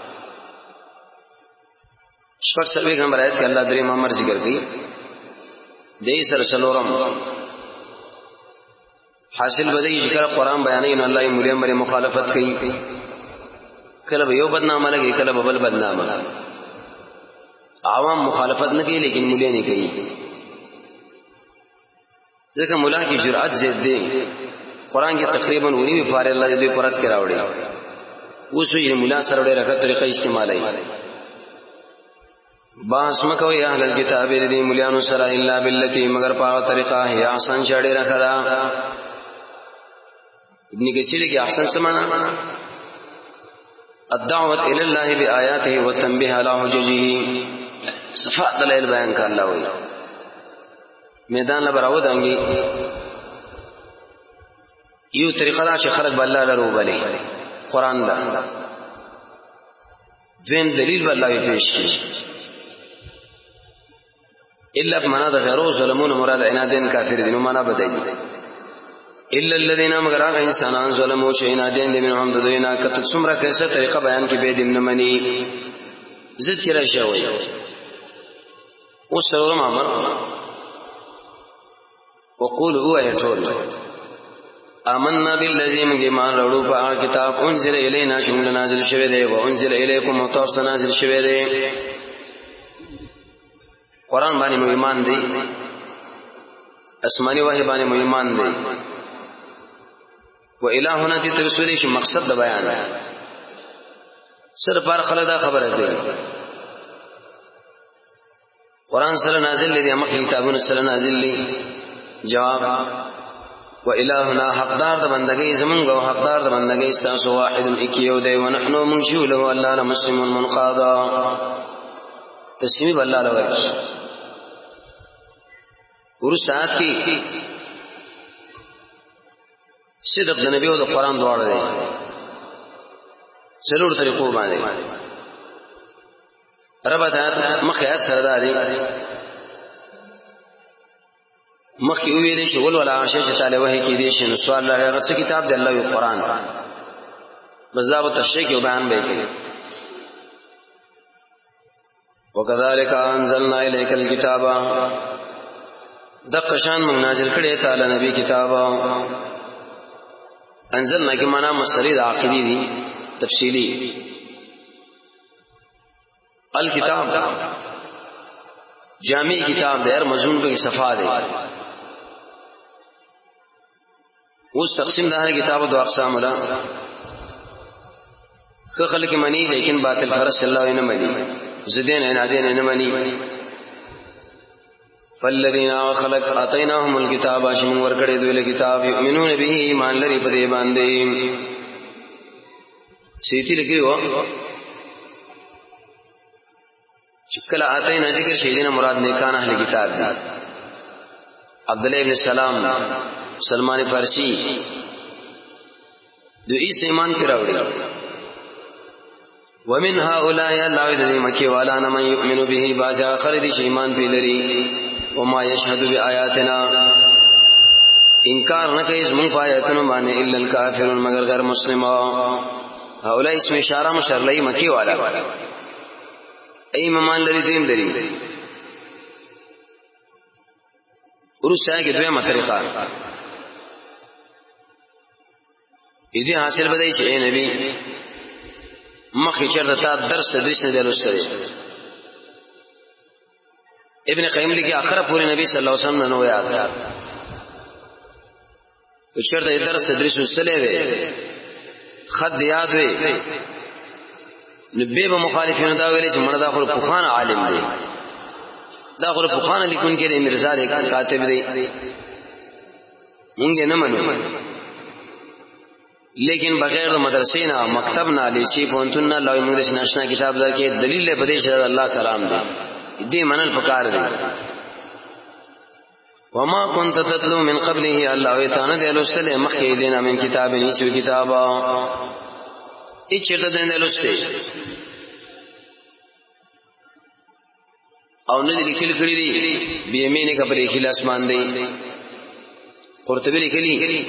شپږ سوي نمبر آیت کې الله درې امر ذکر کړي دې سره سلورم حاصل بدی ذکر قرآن بیانې نو الله یې مریم باندې مخالفت کوي کله به یو بدنامه لګي کله به بل بدنامه عوام مخالفت نه کوي لیکن مولیا نه کوي ځکه مولا کی جرأت زیات دی قرآن کې تقریبا ونی په فار الله دې پرات کې راوړي اوس یې مولا سره ډېر راکړه طریقې استعمالای باس مکوې اهل الكتاب دې مولیانو سره الا بالتي مگر په طریقه هي احسن چاړي راکړه ابن کثیر کې احسن سمانا الدعوه الى الله بآياته والتنبيه على حججه صفات دلائل بیان کا الله وی میدان لبراو دانګي یو طریقه دا چې خلق بالله لرو بلی قران دا دین دلیل بالله پیش کړي الا بمعنى غیرو ظلمون مراد عنادین کافر دي نو معنا بدایي الا الذين مگر هغه انسانان ظلمو چې عنادین دي منهم د دوینا کته څومره کیسه طریقه بیان کې به دې نه مني زید کړه شوی اوس سره امر وقولوا ايتول آمنا بالذي من ایمان راوړو په کتاب انزل الینا چې موږ نازل شوی دی او انزل الیکم متوسط نازل شوی دی قرآن باندې مو ایمان دی اسماني وحی باندې مو ایمان دی و الہنا دې ترسولي چې مقصد د بیان صرف پر خلک دا خبره کوي قرآن سره نازل دی مخکې کتابونه سره نازل دي جواب و الہنا حقدار د بندګۍ زمونږ او حقدار د بندګۍ تاسو واحد اکیو دی و نحنو منشئ له الله لمسلمون منقادا تسلیم الله له ورسات کی صدق د نبی او د قران دواړه دی ضرور طریقو باندې ربط مخه سره دی مخی ویلې چې ول ولا شي چې تعالی وحی کې دي چې سوال راغی څه کتاب دی الله او قران مذهب تشریح او بیان به کوي وکذالک انزلنا الیک الکتاب دقشان من نازل کړي تعالی نبی کتاب انزلنا کی معنا مصدر عقلی دي تفصیلی الکتاب جامع کتاب دیر مضمون په صفحه ده اوس تقسیم ده کتاب دو اقسام ولا خو خلک منی لیکن باطل فرس الله نه منی زدين عنادين نمني فالذين خلق اتيناهم الكتاب شمن ورکړې دوی کتاب يؤمنون به ایمان لري په دې باندې سيتي لګيو شکل اتینا ذکر شیدنا مراد نیکان اهل کتاب دي عبد الله ابن سلام سلمان فارسی دوی ایمان پر راوړي ومن هؤلاء الله الذي مكي ولا من يؤمن به باز اخر دي ایمان په لري وما يشهد بآياتنا انکار نه کوي زمون آیاتونو باندې الا الكافرون مگر غیر مسلمان هؤلاء اسم اشاره مشرلای مکی والا ای ایمان لري دین لري ورسره کې دویمه طریقه دې حاصل بدای شي اے نبی مخی چرته تا درس تدریس نه دلوسته ابن قیم لیکي اخره پوری نبی صلی الله علیه وسلم نو یاد چرته درس تدریس وسله وي خد یاد وي نبی به مخالفینو دا ویلي چې مړه دا خو پوخان عالم دی دا خو پوخان لیکون کې مرزا لیک کاتب دی مونږ نه منو لیکن بغیر مدرسې نه مکتب نه لیشي پونتون نه لوي موږ ناشنا کتاب درکې دلیل به دې چې الله کلام دی دې منل پکار دی وما كنت تتلو من قبله الله تعالی دې لوستل مخکې دینه من کتاب نه چې کتابا ای چرته دې لوستل او نه لیکل کړی دی بیمینه کبر خلاص باندې قرطبی لیکلی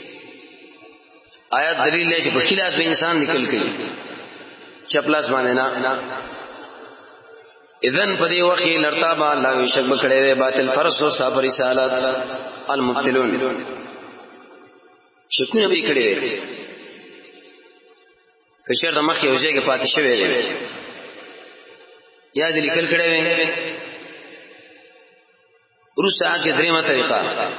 آیات دلیل دی چې په خلاص به انسان لیکل کوي چپلاس باندې نه اذن په دې وخت لرتابا الله شک بکړې دی باطل فرض او صبر رسالت المبتلون شکونه به کړي کشر د مخ یو ځای کې پاتې شوی دی یا دې لیکل کړي وي ورسره کې دریمه طریقه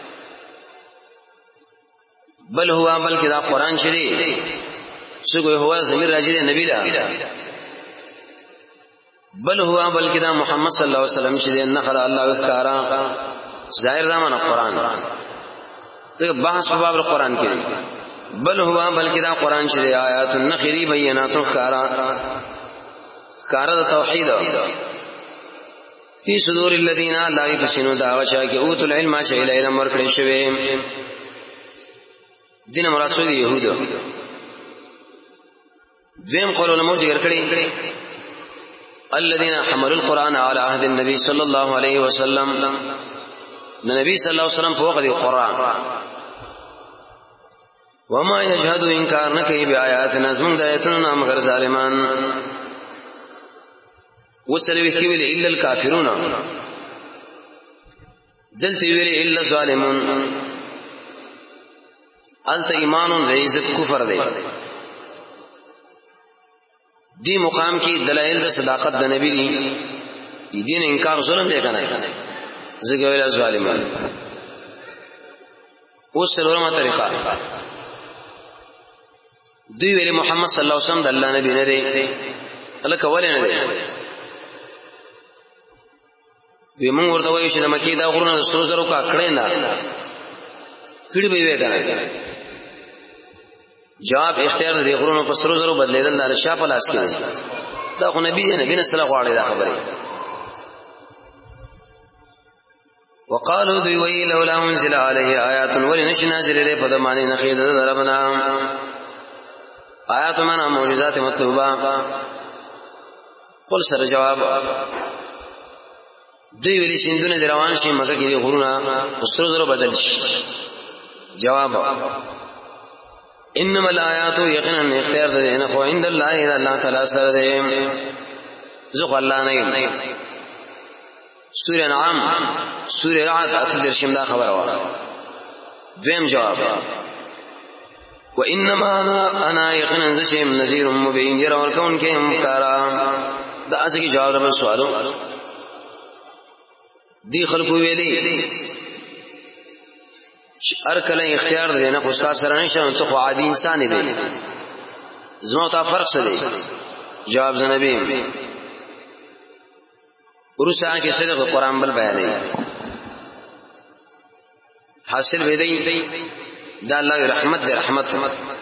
بل هو بلکې دا قران شری څنګه هو زمير راځي دی نبی لا بل هو بلکې دا محمد صلی الله علیه وسلم شری نخل الله وکارا ظاهر دا معنا قران ته بحث په باب القران کې بل هو بلکې دا قران شری آیات النخری بینات کارا د توحید فی صدور الذین لا یفسنون دعوا چې اوت العلم چې علم ورکړي شوی دین مراد شو یهودو دیم قولونه مو ذکر کړی الذين حملوا القرآن على عهد النبي صلى الله عليه وسلم النبي صلى الله عليه وسلم فوق القرآن وما يجهد انکار نکي بآياتنا زمون دایتنا مگر ظالمان وسلوي ویل الا الكافرون دلته ویل الا الظالمون انت ایمان و عزت کفر دی دی مقام کی دلائل د صداقت د نبی دی دین انکار ظلم دی کنه زګویل ظالمان اوس څلورمه طریقه دی ویل محمد صلی الله علیه وسلم د الله نبی نه دی الکه ولې نه دی وی موږ ورته وایو چې د مکی دا غرونه د سرو زرو کا کړه نه کړي به وی کنه جواب اختیار د غرونو په سرو زرو بدلیدل د شاه په لاس کې دا خو نبی نه بینه سره غواړي دا خبره وقالو دوی وی لولا انزل علیه آیات ولنش نازل له په دمانه نخید دربنا آیات معنا معجزات مطلوبه قل سره جواب دوی ویلی سندونه د روان شي مګه کې غرونه سرو زرو بدل شي جواب انما الآیات یقینا اختیار ده نه خو عند الله اذا الله تعالی سره ده زخ الله نه سورہ انعام سورہ رعد اتل شمدا خبر وا دویم جواب وانما انا یقینا ذشم نذیر مبین ير اور کون کې مکارا دا اس کی جواب رب سوالو دی خلقو ویلی هر کله اختیار دی نه خو کار سره نشه څه خو عادي انسان دی زما ته فرق څه دی جواب زنبی ورسره کې صدق قرآن بل بیانې حاصل وی دی دا الله رحمت دی رحمت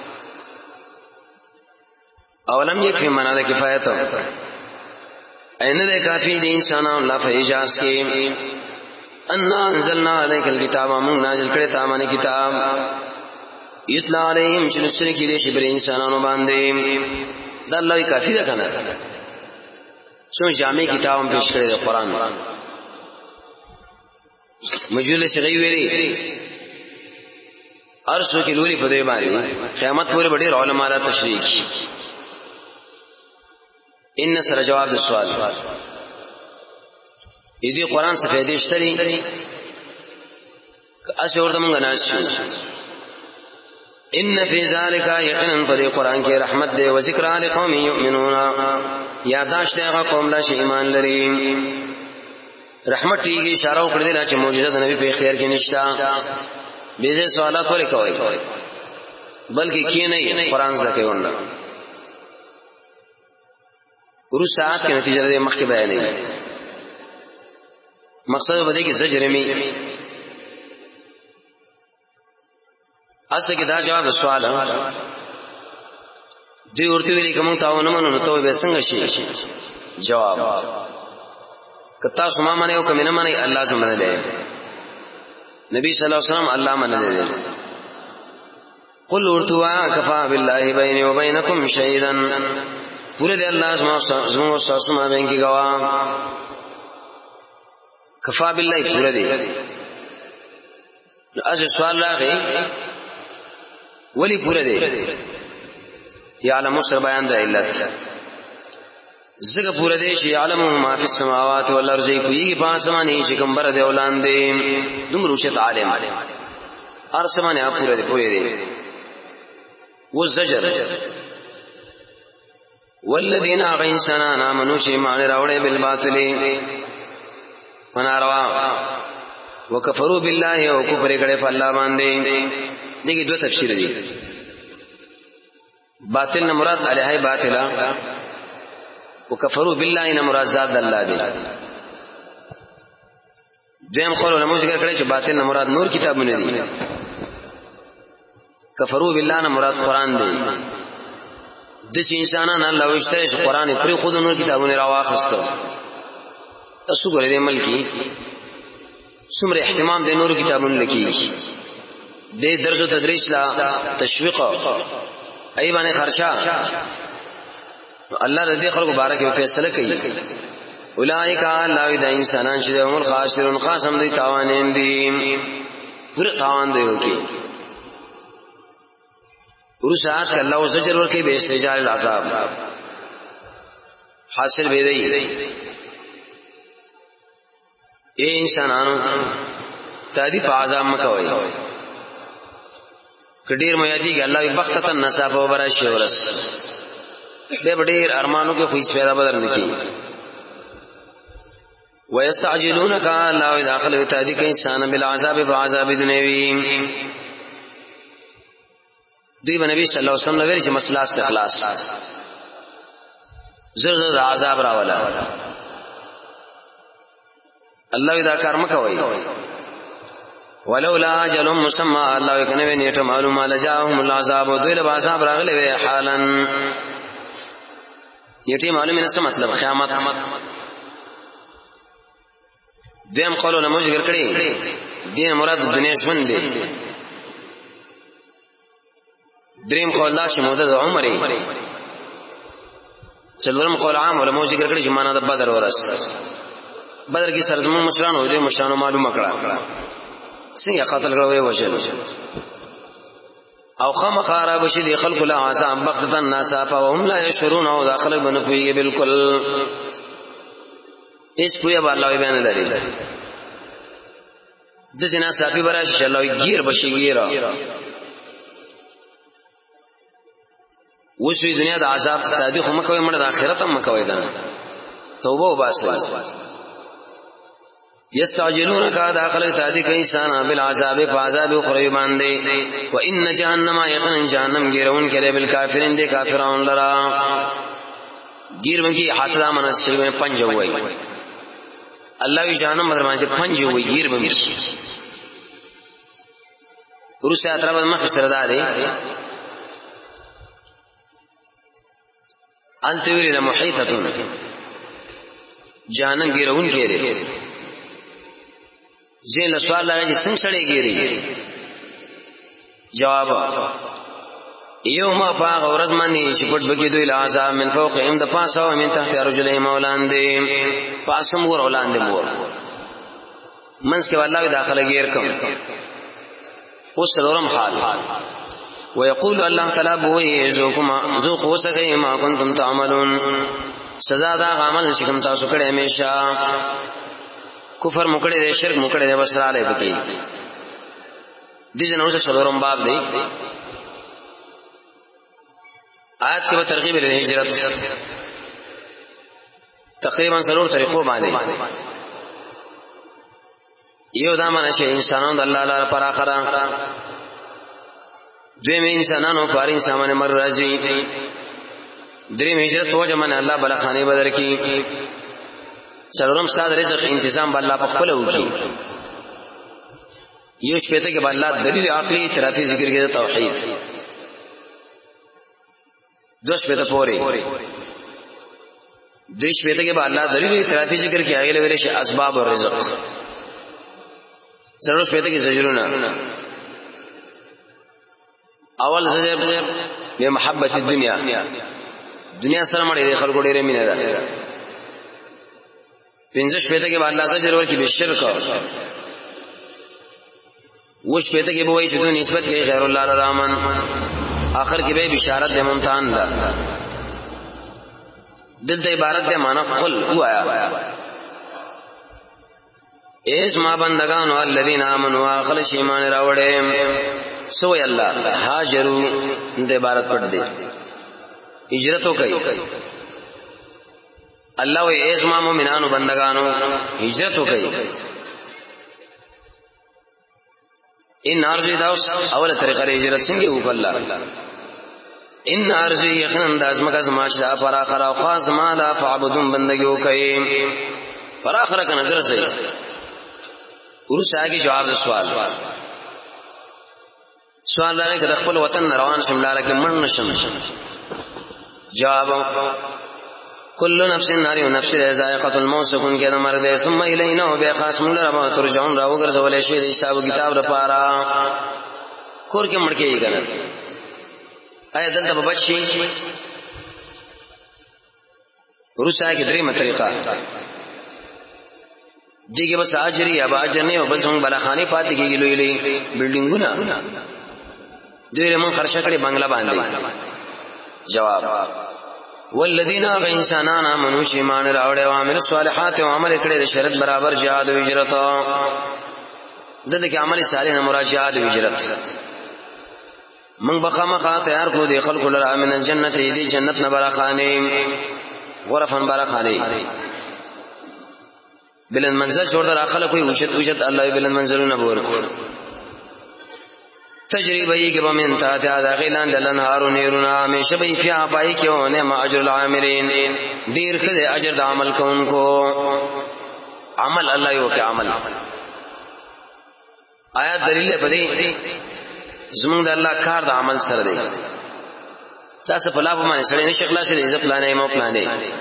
اولم یکفی معنا د کفایت اینه د کافی دی انسانانو لا فیجاز کې ان انزلنا عليك الكتاب من نازل کړه تا باندې کتاب یتلا علیهم شنسری کې دې شبر انسانانو باندې دا الله کافی ده کنه څو جامع کتاب هم پیش کړی د قران مجلس غي ویلي ارسو کې لوري په دې باندې قیامت پورې ډېر علماء را تشریح ان سره جواب د سوال دې قرآن څخه فائدې شته اسه ورته مونږ نه شو ان فی ذلک یقینا پر قرآن کې رحمت دی او ذکر لقوم یؤمنون یاداش دی هغه قوم لا چې ایمان لري رحمت یې اشاره وکړه چې معجزه د نبی په اختیار کې نشتا به سوالات ولې کوي بلکې کې نه قرآن زکه ونه ورو ساعت کې نتیجه د مخکې بیانې مقصد بده کې زجر می اسه کې دا جواب سوال دی ورته ویلي کوم تاو نه منو ته به څنګه شي جواب کتا سما منه او کمنه منه الله سمنه له نبی صلی الله علیه وسلم الله منه له قل ورتوا کفا بالله بیني وبینکم شهیدا پورے دے اللہ زمو ساسو ما بین کی گواہ کفا بالله پورا دی. نو از سوال راغی ولی پورا دی یعلم سر بیان د علت زګه پورا دی چې علم ما فی السماوات والارض کوي په اسمانه چې کوم بر دی ولاندې دومره چې عالم ارسمانه پورا دی پوي دی. والزجر والذین غیسنا آمنوا چې مان راوړې بالباطل مناروا وکفروا بالله او کفر کړي په الله باندې. دغه دوه تفسیر دي. باطل نه مراد الہی باطلا وکفروا بالله نه مراد ذات الله دی. دیم خور علماء ذکر کړي چې باطل نه مراد نور کتابونه دي. کفروا بالله نه مراد قران دی. د شي انسانان الله وشته چې قران پر خود نور کتابونه راواخستو. تاسو ګورئ د ملکی څومره اهتمام د نور کتابونو لکی د درس او تدریس لا تشویق ای باندې خرچا الله رضی خلق مبارک او فیصله کوي. اولئک الله د انسانان چې هم خاسرون قسم دی تاوانین دي پورے تاوان دی وکي. ورسات الله زجر ورکی به استجال العذاب حاصل به دی. اے انسانانو تادی په عذاب مکوي کډیر مې یادي چې الله بختتن نصاب او براشي ورس به ډیر ارمانو کې خوښ پیدا بدر نکي. ويستعجلونك الله داخل تادی کې انسان بالعذاب فعذاب دنیوي. دوی نبی صلی الله علیه وسلم ویل چې مسله استخلاص زر عذاب راولا الله دا کار مکوي. ولولا اجل مسمى الله کنه نیټه معلومه لجاهم العذاب دوی له عذاب راغلی وی حالا نیټه معلومه څه مطلب قیامت. دیم قولونه موږ ذکر کړی دین مراد دنیا ژوند دی. دریم قول لا چې موده د عمر څلورم قول عام علماء ذکر کړی چې معنا د بدر ورس بدر کې سرزمون مشران او دې مشرانو معلومه کړه څنګه قتل کړو وشل او خامخاره بشي دي خلق لا عذاب بغتتن ناسافا وهم لا يشعرون او داخل بنفي بالکل اس پویا بالله بیان لري د جنا صافي براش الله غیر بشي غیر وشي دنیا د عذاب تادي خو مکوي مړه د آخرت هم مکوي دا توبه وباسه. یستعجلونک داخل تادی کای انسان بالعذاب فعذاب اخری باندې وان جهنم یقین جهنم ګیرون کړي بالکافرین دي کافرون لرا ګیر منکی حاتلا منسل میں پنج وای الله وی جهنم درمان سے پنج وای ګیر منکی ورسه اترابه مخ سرداري انت ویل محیطه جهنم ګیرون کړي زین سوال لږه څنګه سړی ګیری جواب یوم فاغ ورځ باندې چې پټ بګی دوی لعذاب من فوقهم د پاسه او من تحت رجلهم ولاندې پاسم ور ولاندې مور منس کې والله داخله غیر کوم اوس لورم حال ويقول الله تعالی بوئی ذوق وسکه ما کنتم تعملون سزا دا عمل چې کوم تاسو کړی همیشه کفر مکړه دې شرک مکړه دې وسراله پکې دې جنو څه څلورم باب دی آیات کې به ترغیب له هجرت تقریبا څلور طریقو باندې یو دا معنی چې انسانانو د الله لپاره پر اخره دوی مې انسانانو پر انسانانه مر راځي دریم هجرت وجه من الله بل خانه بدر کې څلورم ستاد رزق انتظام بالله په خپل وکي یو شپته کې بالله دلیل عقلی اعترافي ذکر کې توحید دوش پته پوری دیش پته کې بالله دلیل اعترافي ذکر کې هغه لوري شي اسباب او رزق څلورم پته کې زجرونه اول زجر به محبت الدنيا دنیا سره مړې خلکو ډېرې مینه ده پنځه شپته کې الله زجر ورکړي به شرک وش پته کې به وایي چې دوی نسبت کوي غیر الله رضامن آخر کې به بشارت د ممتحان ده دلته عبارت ده معنا قل وایا ایس ما بندگانو الذين امنوا خلش ایمان راوړې سوې الله هاجروا د عبارت پټ دي هجرت وکړي الله وې ایس ما مومنانو بندگانو هجرت وکړي ان ارجی دا اوله طریقه هجرت څنګه وکړه ان ارجی یقینا د ازمکه زماش دا فراخره او خاص ما لا فعبدون بندگی وکي فراخره کنه ګرځي ورسره کې جواب د سوال راغی کله خپل وطن روان شم لاره کې من نشم جواب کل نفس ناری و نفس ذائقه الموت سکون کې د مرده ثم الینا وبیا خاص موږ را ترجعون را وګرځولې شي د حساب کتاب لپاره کور کې مړ کېږي کنه آیا دلته به بچي ورسره کې درې طریقه دیګه بس اجر یا باجر نه او بس هم بلاخانه پاتې کېږي لوی لوی بلډینګونه دوی رمن خرچه کړي بنگلا باندې جواب والذین انسانان امنوا چې ایمان راوړل او عمل صالحات او عمل کړي د شرط برابر جهاد او هجرت دغه کې عمل صالح نه مراد جهاد او هجرت من بخامه تیار کو دي خلق لرا من الجنه دي جنت نه برخانه غرفن برخانه بلند منزل جوړ در اخله کوئی اوچت الله بلند منزلونه ورکو تجربه یې کې بمن تا دا غیلان دلن هارون يرنا همیشه به فیا پای کې ونه ما اجر العاملین ډیر کله اجر د عمل کوونکو عمل الله یو کې عمل آیات دلیل په دې زمونږ د الله کار د عمل سره دی تاسو په لابه باندې سره نشي خلاصې دې ځپ پلانې مو پلانې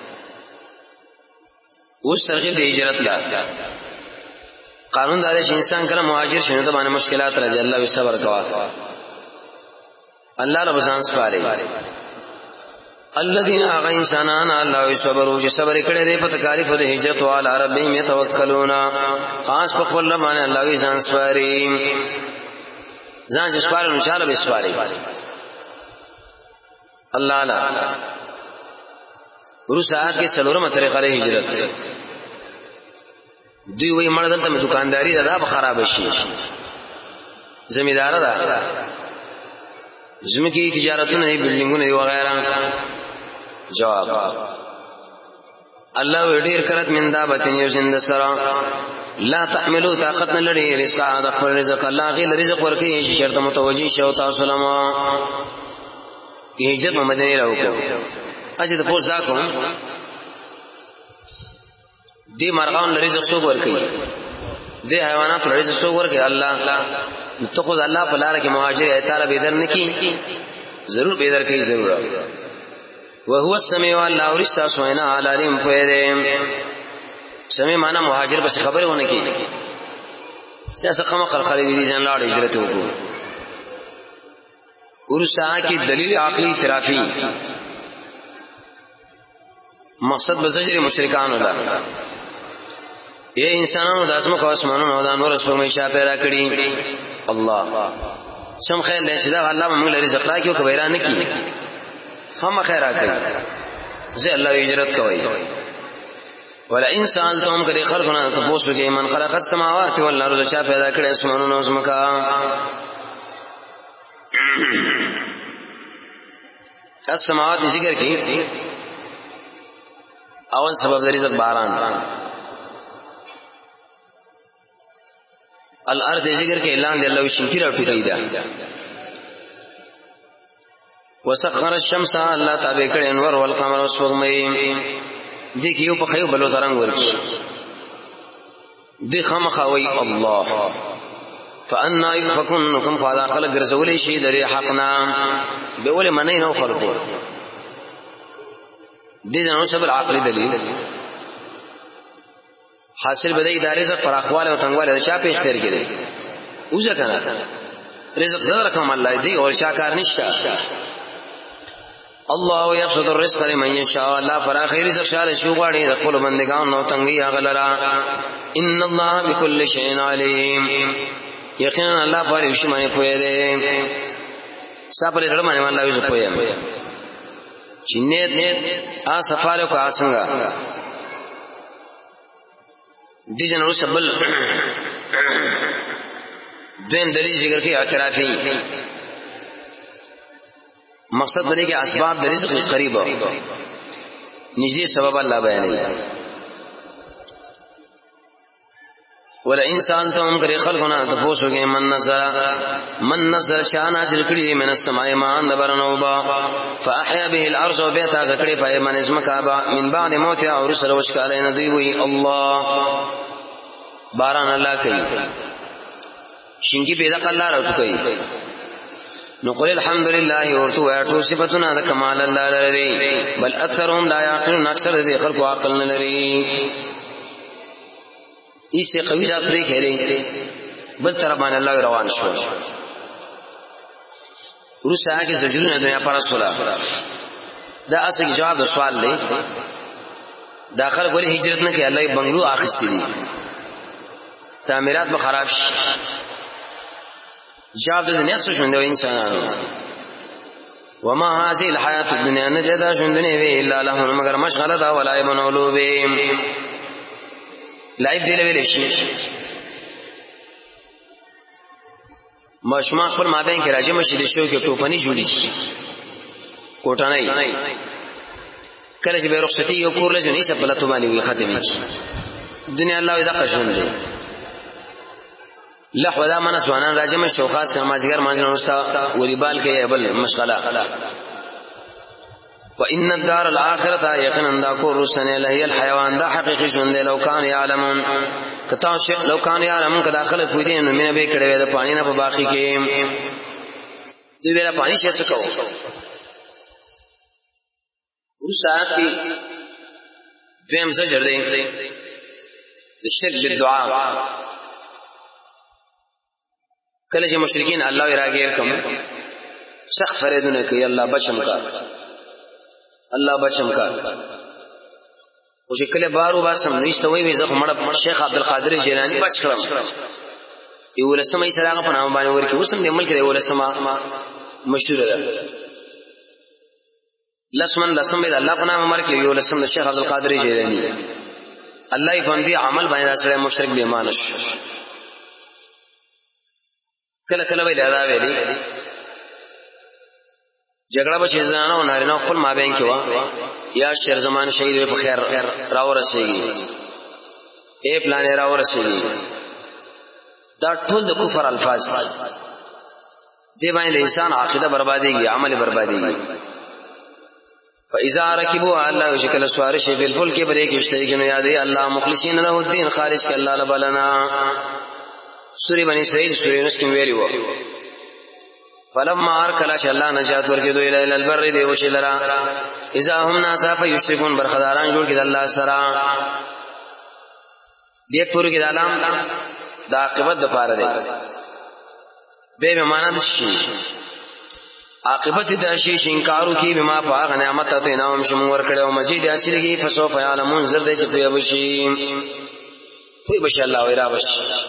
اوس ترغیب د هجرت لا قانون دار چې انسان کله مهاجر شونه ته باندې مشکلات راځي الله وي صبر کوا الله رب ځان سپاره الذين اغا انسانان الله وي صبر چې صبر کړي دې په تکالیف د هجرت او علی ربهم يتوکلون خاص په خپل باندې الله وي ځان سپاره ځان چې سپاره ان شاء الله به سپاره الله لا ورسات کې سلورمه طریقه له هجرت دوی وی مړ دلته دکانداری دا به خراب شي زمیدار ده زمکی تجارتونه دی بلډینګونه دی وغیرہ جواب الله ډیر کرت من دا بتن یو زنده سره لا تحملوا طاقت نه لري رزق د خپل رزق الله غي رزق ورکي چې چرته متوجي شو تاسو لما هجرت مدینه راوکو اځه د پوس دا کوم دی مرغان رزق څوک ورکي دی حیوانات رزق څوک ورکي الله ته خو الله په لار کې مهاجر ایتاره به در نکي ضرور به در کوي ضرور وهو السميع الله ورستا سوینا علیم فیدم سمع معنا مهاجر بس خبره ونه کی سیاسه قمه خلخلی دي ځان لاړ هجرت وکړو ورسا کی دلیل عقلی اعترافی مقصد بزجر مشرکان ولا اے انسانانو د اسمو کو اسمانونو د انور سپو می شا پیدا کړي الله سم خیر له شدا الله موږ لري رزق راکیو کبیره نه کی هم خیر راکړي زه الله هجرت کوي ولا انسان تم کړي خلقنا تاسو کې من خلق السماوات والارض چا پیدا کړي اسمانونو زمکا السماوات ذکر کی اول سبب د رزق باران الارض ذکر کې اعلان دی الله شینکی راټی دی دا وسخر الشمس الله تابع کړي انور والقمر وسوګمې دي کیو په خيو بلو ترنګ ورکی دي خامخوي الله فانا يفكنكم فلا خلق رسول شي دري حقنا بيقول منين او خلقوا دي نو سبب العقل دلیل حاصل بدای د رزق پر اخوال او تنگواله چا په اختیار کې دي اوځه کنه رزق زړه کوم الله دی او چا کار نشته الله يبسط الرزق لمن يشاء الله فراخي رزق شال شو غاړي د خپل بندگان نو تنګي غلرا ان الله بكل شيء عليم یقینا الله پر یو شی باندې پوهه ده صبر لرم باندې الله یې پوهه چینه ا سفاره کو اسنګا دي جنو سبل دین دلی ذکر کی اعترافی مقصد دې کې اسباب د رزق قریب نږدې سبب الله بیانوي ولا انسان سم کرے خلقنا تفوسوږي من نزل شانا ذکرې من السماء ما اندبرنو با فاحيا به الارض وبيتا ذکرې پای من اسمکابا من بعد موت او رسل وشکاله ندی وی الله باران الله کوي شینکی پیدا کړل راځو کوي نو قل الحمد لله ورتو اټو صفاتنا د کمال الله لري بل اکثرهم لا يعقلون اکثر دې خلق عقل نه لري ایسه قوی ذات پرې خېره بل تر باندې الله روان شو ورسره هغه زجرونه دنیا پر رسوله دا اصلي جواب د سوال دی داخل غوړي هجرت نه کوي الله بنگلو اخستې دي تعمیرات به خراب شي جواب د دنیا څخه ژوند دی انسانانو وما هذه الحیات الدنیا نجدا ژوند نه وی الا له مگر مشغله دا ولا بنولوب لایب دی ویل شي مشما خپل مابین کې راځي مشي د شو کې ټوپنی جوړی شي کوټه نه کله چې به رخصتي یو کور لږ نه څه په لته باندې وي ختمي دنیا الله دې قشون دی لحظه دا من سوانان راجم شوخاس کما جګر مانځنه نوستا وریبال کې بل مشغله وان الدار الاخره يقينا دا کو رسنه له الحيوان دا حقيقي ژوند لو کان يعلمون کتا ش لو کان يعلمون کدا خلک پوي دي نو مینه به کړه د پانی نه په باقي کې دوی ویلا پانی شې څه کو ورسات کې دیم زجر دی د شرک بالدعاء کله چې مشرکین الله راګیر کوم سخت فریدونه کوي الله بچم کا الله بچم کا او چې کله بارو باسم نشته وي زه مړ شیخ عبد القادر جیلانی بچ کړم یو لسمه یې سره په نام باندې ورکی اوسم د ملک دی ولسمه مشهور ده لسمه د الله په نام باندې یو لسمه د شیخ عبد القادر جیلانی الله یې باندې عمل باندې سره مشرک به مانش کله کله ویل دا ویلي جګړه به زنانه او نارینه خپل مابین کې وا یا شر زمان شهید په خیر راو رسېږي ای پلان راو رسېږي دا ټول د کفر الفاظ دی باندې انسان عقیده برباديږي عمل برباديږي فاذا ركبوا الله شکل سوار شي بالفل کې بریک اشتري کنه یاد الله مخلصین له الدين خالص ک الله لبلنا سوره بنی اسرائیل سوره یونس کې ویلي وو فلما ارکل ش الله نجات ورکړي دوی له البر دی وشلرا اذا هم ناصف یشركون برخداران جوړ کړي الله سره دې پور کې د علام د عاقبت د پاره دی به معنا د شي عاقبت د شي انکارو کې بما پاغ نعمت ته انعام شمو ور کړو مزید اصلي فسوف يعلمون زرد چې په وشي په بش الله ویرا بش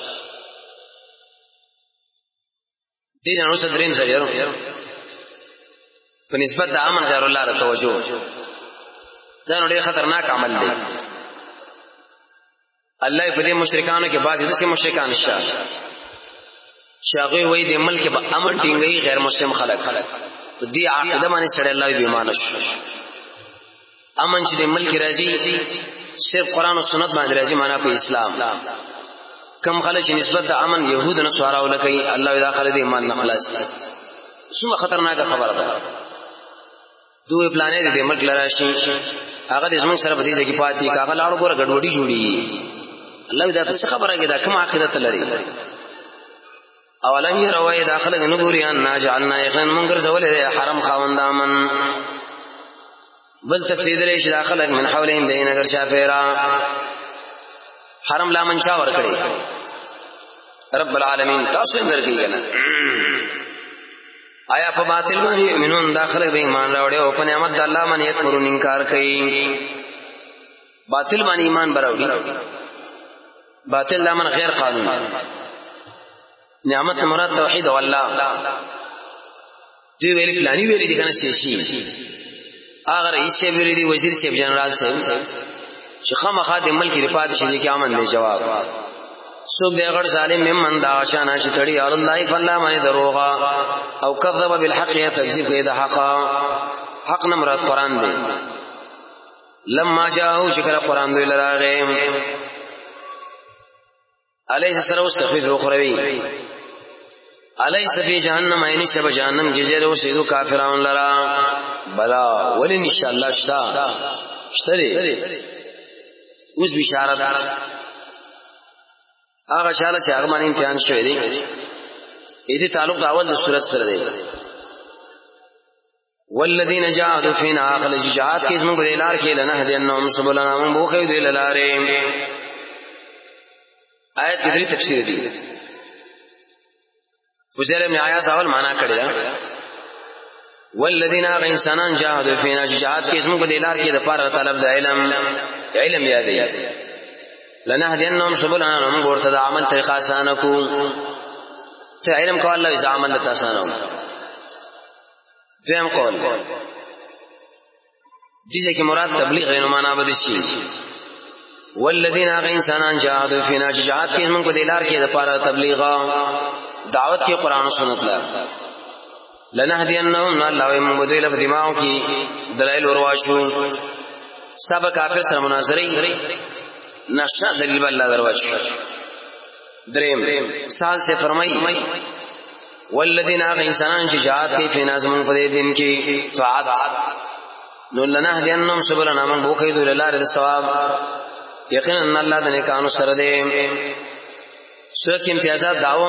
دې نو صدرین زیرو په نسبت د امن غیر الله ته توجه دا نو ډېر خطرناک عمل دی الله په دې مشرکانو کې بعض داسې مشرکان شته شاغي وای د ملک په امن ټینګي غیر مسلم خلک دې عقیده باندې سره الله به ایمان شي امن چې د ملک راځي صرف قران او سنت باندې راځي معنا په اسلام کم خلک نسبت د امن يهود نه سوارا ولکې الله داخله د ایمان نه خلاص څومره خطرناک خبره ده دوی پلانې دې ملک لراشي هغه د زمون سره په دې کې پاتې کاغه لاړو ګور غډوډي جوړي الله دا څه خبره کې دا کوم عقیدت لري اولم يروا داخله نه ګوري ان جعلنا يقين منکر زول حرم خواندامن بل تفرید لري داخله من حولهم دین اگر شافرا حرم لا منشا ور کړی رب العالمین تاسو اندر کې کنه آیا په باطل باندې یؤمنون داخله به ایمان راوړي او په نعمت د الله باندې یکفرون انکار کوي باطل باندې ایمان براوړي باطل لمن غیر قانون نعمت مراد توحید او الله دوی ویل پلانی ویل دي کنه شي اگر رئیس ویل دي وزیر صاحب جنرال صاحب چې خامخا د ملک رپات شي کې امن دی جواب سوق دې غړ ظالم ممن دا شانه چې تړي الله فالله باندې دروغه او کذب بالحق یا تکذیب کوي د حق نه مراد قران دی لما جاءو شکر قران دوی لراغه الیس سروس تخفیف اخروی الیس فی جهنم عین شب جهنم کې زیره وسیدو کافرون لرا بلا ولن ان شاء الله شتری اوس بشارت هغه چاله چې هغه باندې امتحان شوی دی دې تعلق اول د سورۃ سره دی والذین جاهدوا فینا خلج جهاد کې اسمه په لار کې لنهدینهم سبلنا من بوخې دی لاره آیت کې دې تفسیر دی فضیل ابن عیاض اول معنا کړی دا والذین انسانان جاهدوا فینا جهاد کې اسمه په لار کې د پاره طلب د علم یادې لنهدینهم سبلنا من ورته د عمل طریقه آسان کو ته علم کو الله اذا عمل ته آسان دیم قول دې کې مراد تبلیغ غیر معنا بده شي والذین انسانان جاهدوا فینا جهاد کې موږ په دلار کې د پاره تبلیغ دعوت کې قران او سنت لا لنهدینهم الله موږ دوی له دماغو کې دلایل ورواشو سبا کافر سره مناظره نشنا دلیل الله درواشو دریم سال سے فرمائی والذین انسانان چې جهاد کوي فینا زمون په دین کې طاعت نو لنهدینهم سبلنا من بوخې دوی لاره د ثواب یقینا الله د نیکانو سره دی سورۃ امتیازات داوا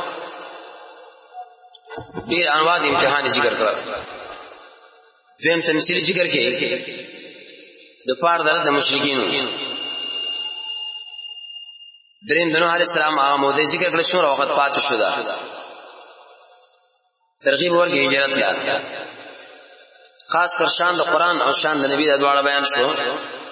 ډیر انواع د امتحان ذکر کړل دیم تمثيلي ذکر کې د پاره د مشرکین دریم دنو علی السلام هغه موده ذکر کړل شو وخت پات شو دا ترغیب ورکې هجرت لا خاص کر شان د قران او شان د نبی د دواړه بیان شو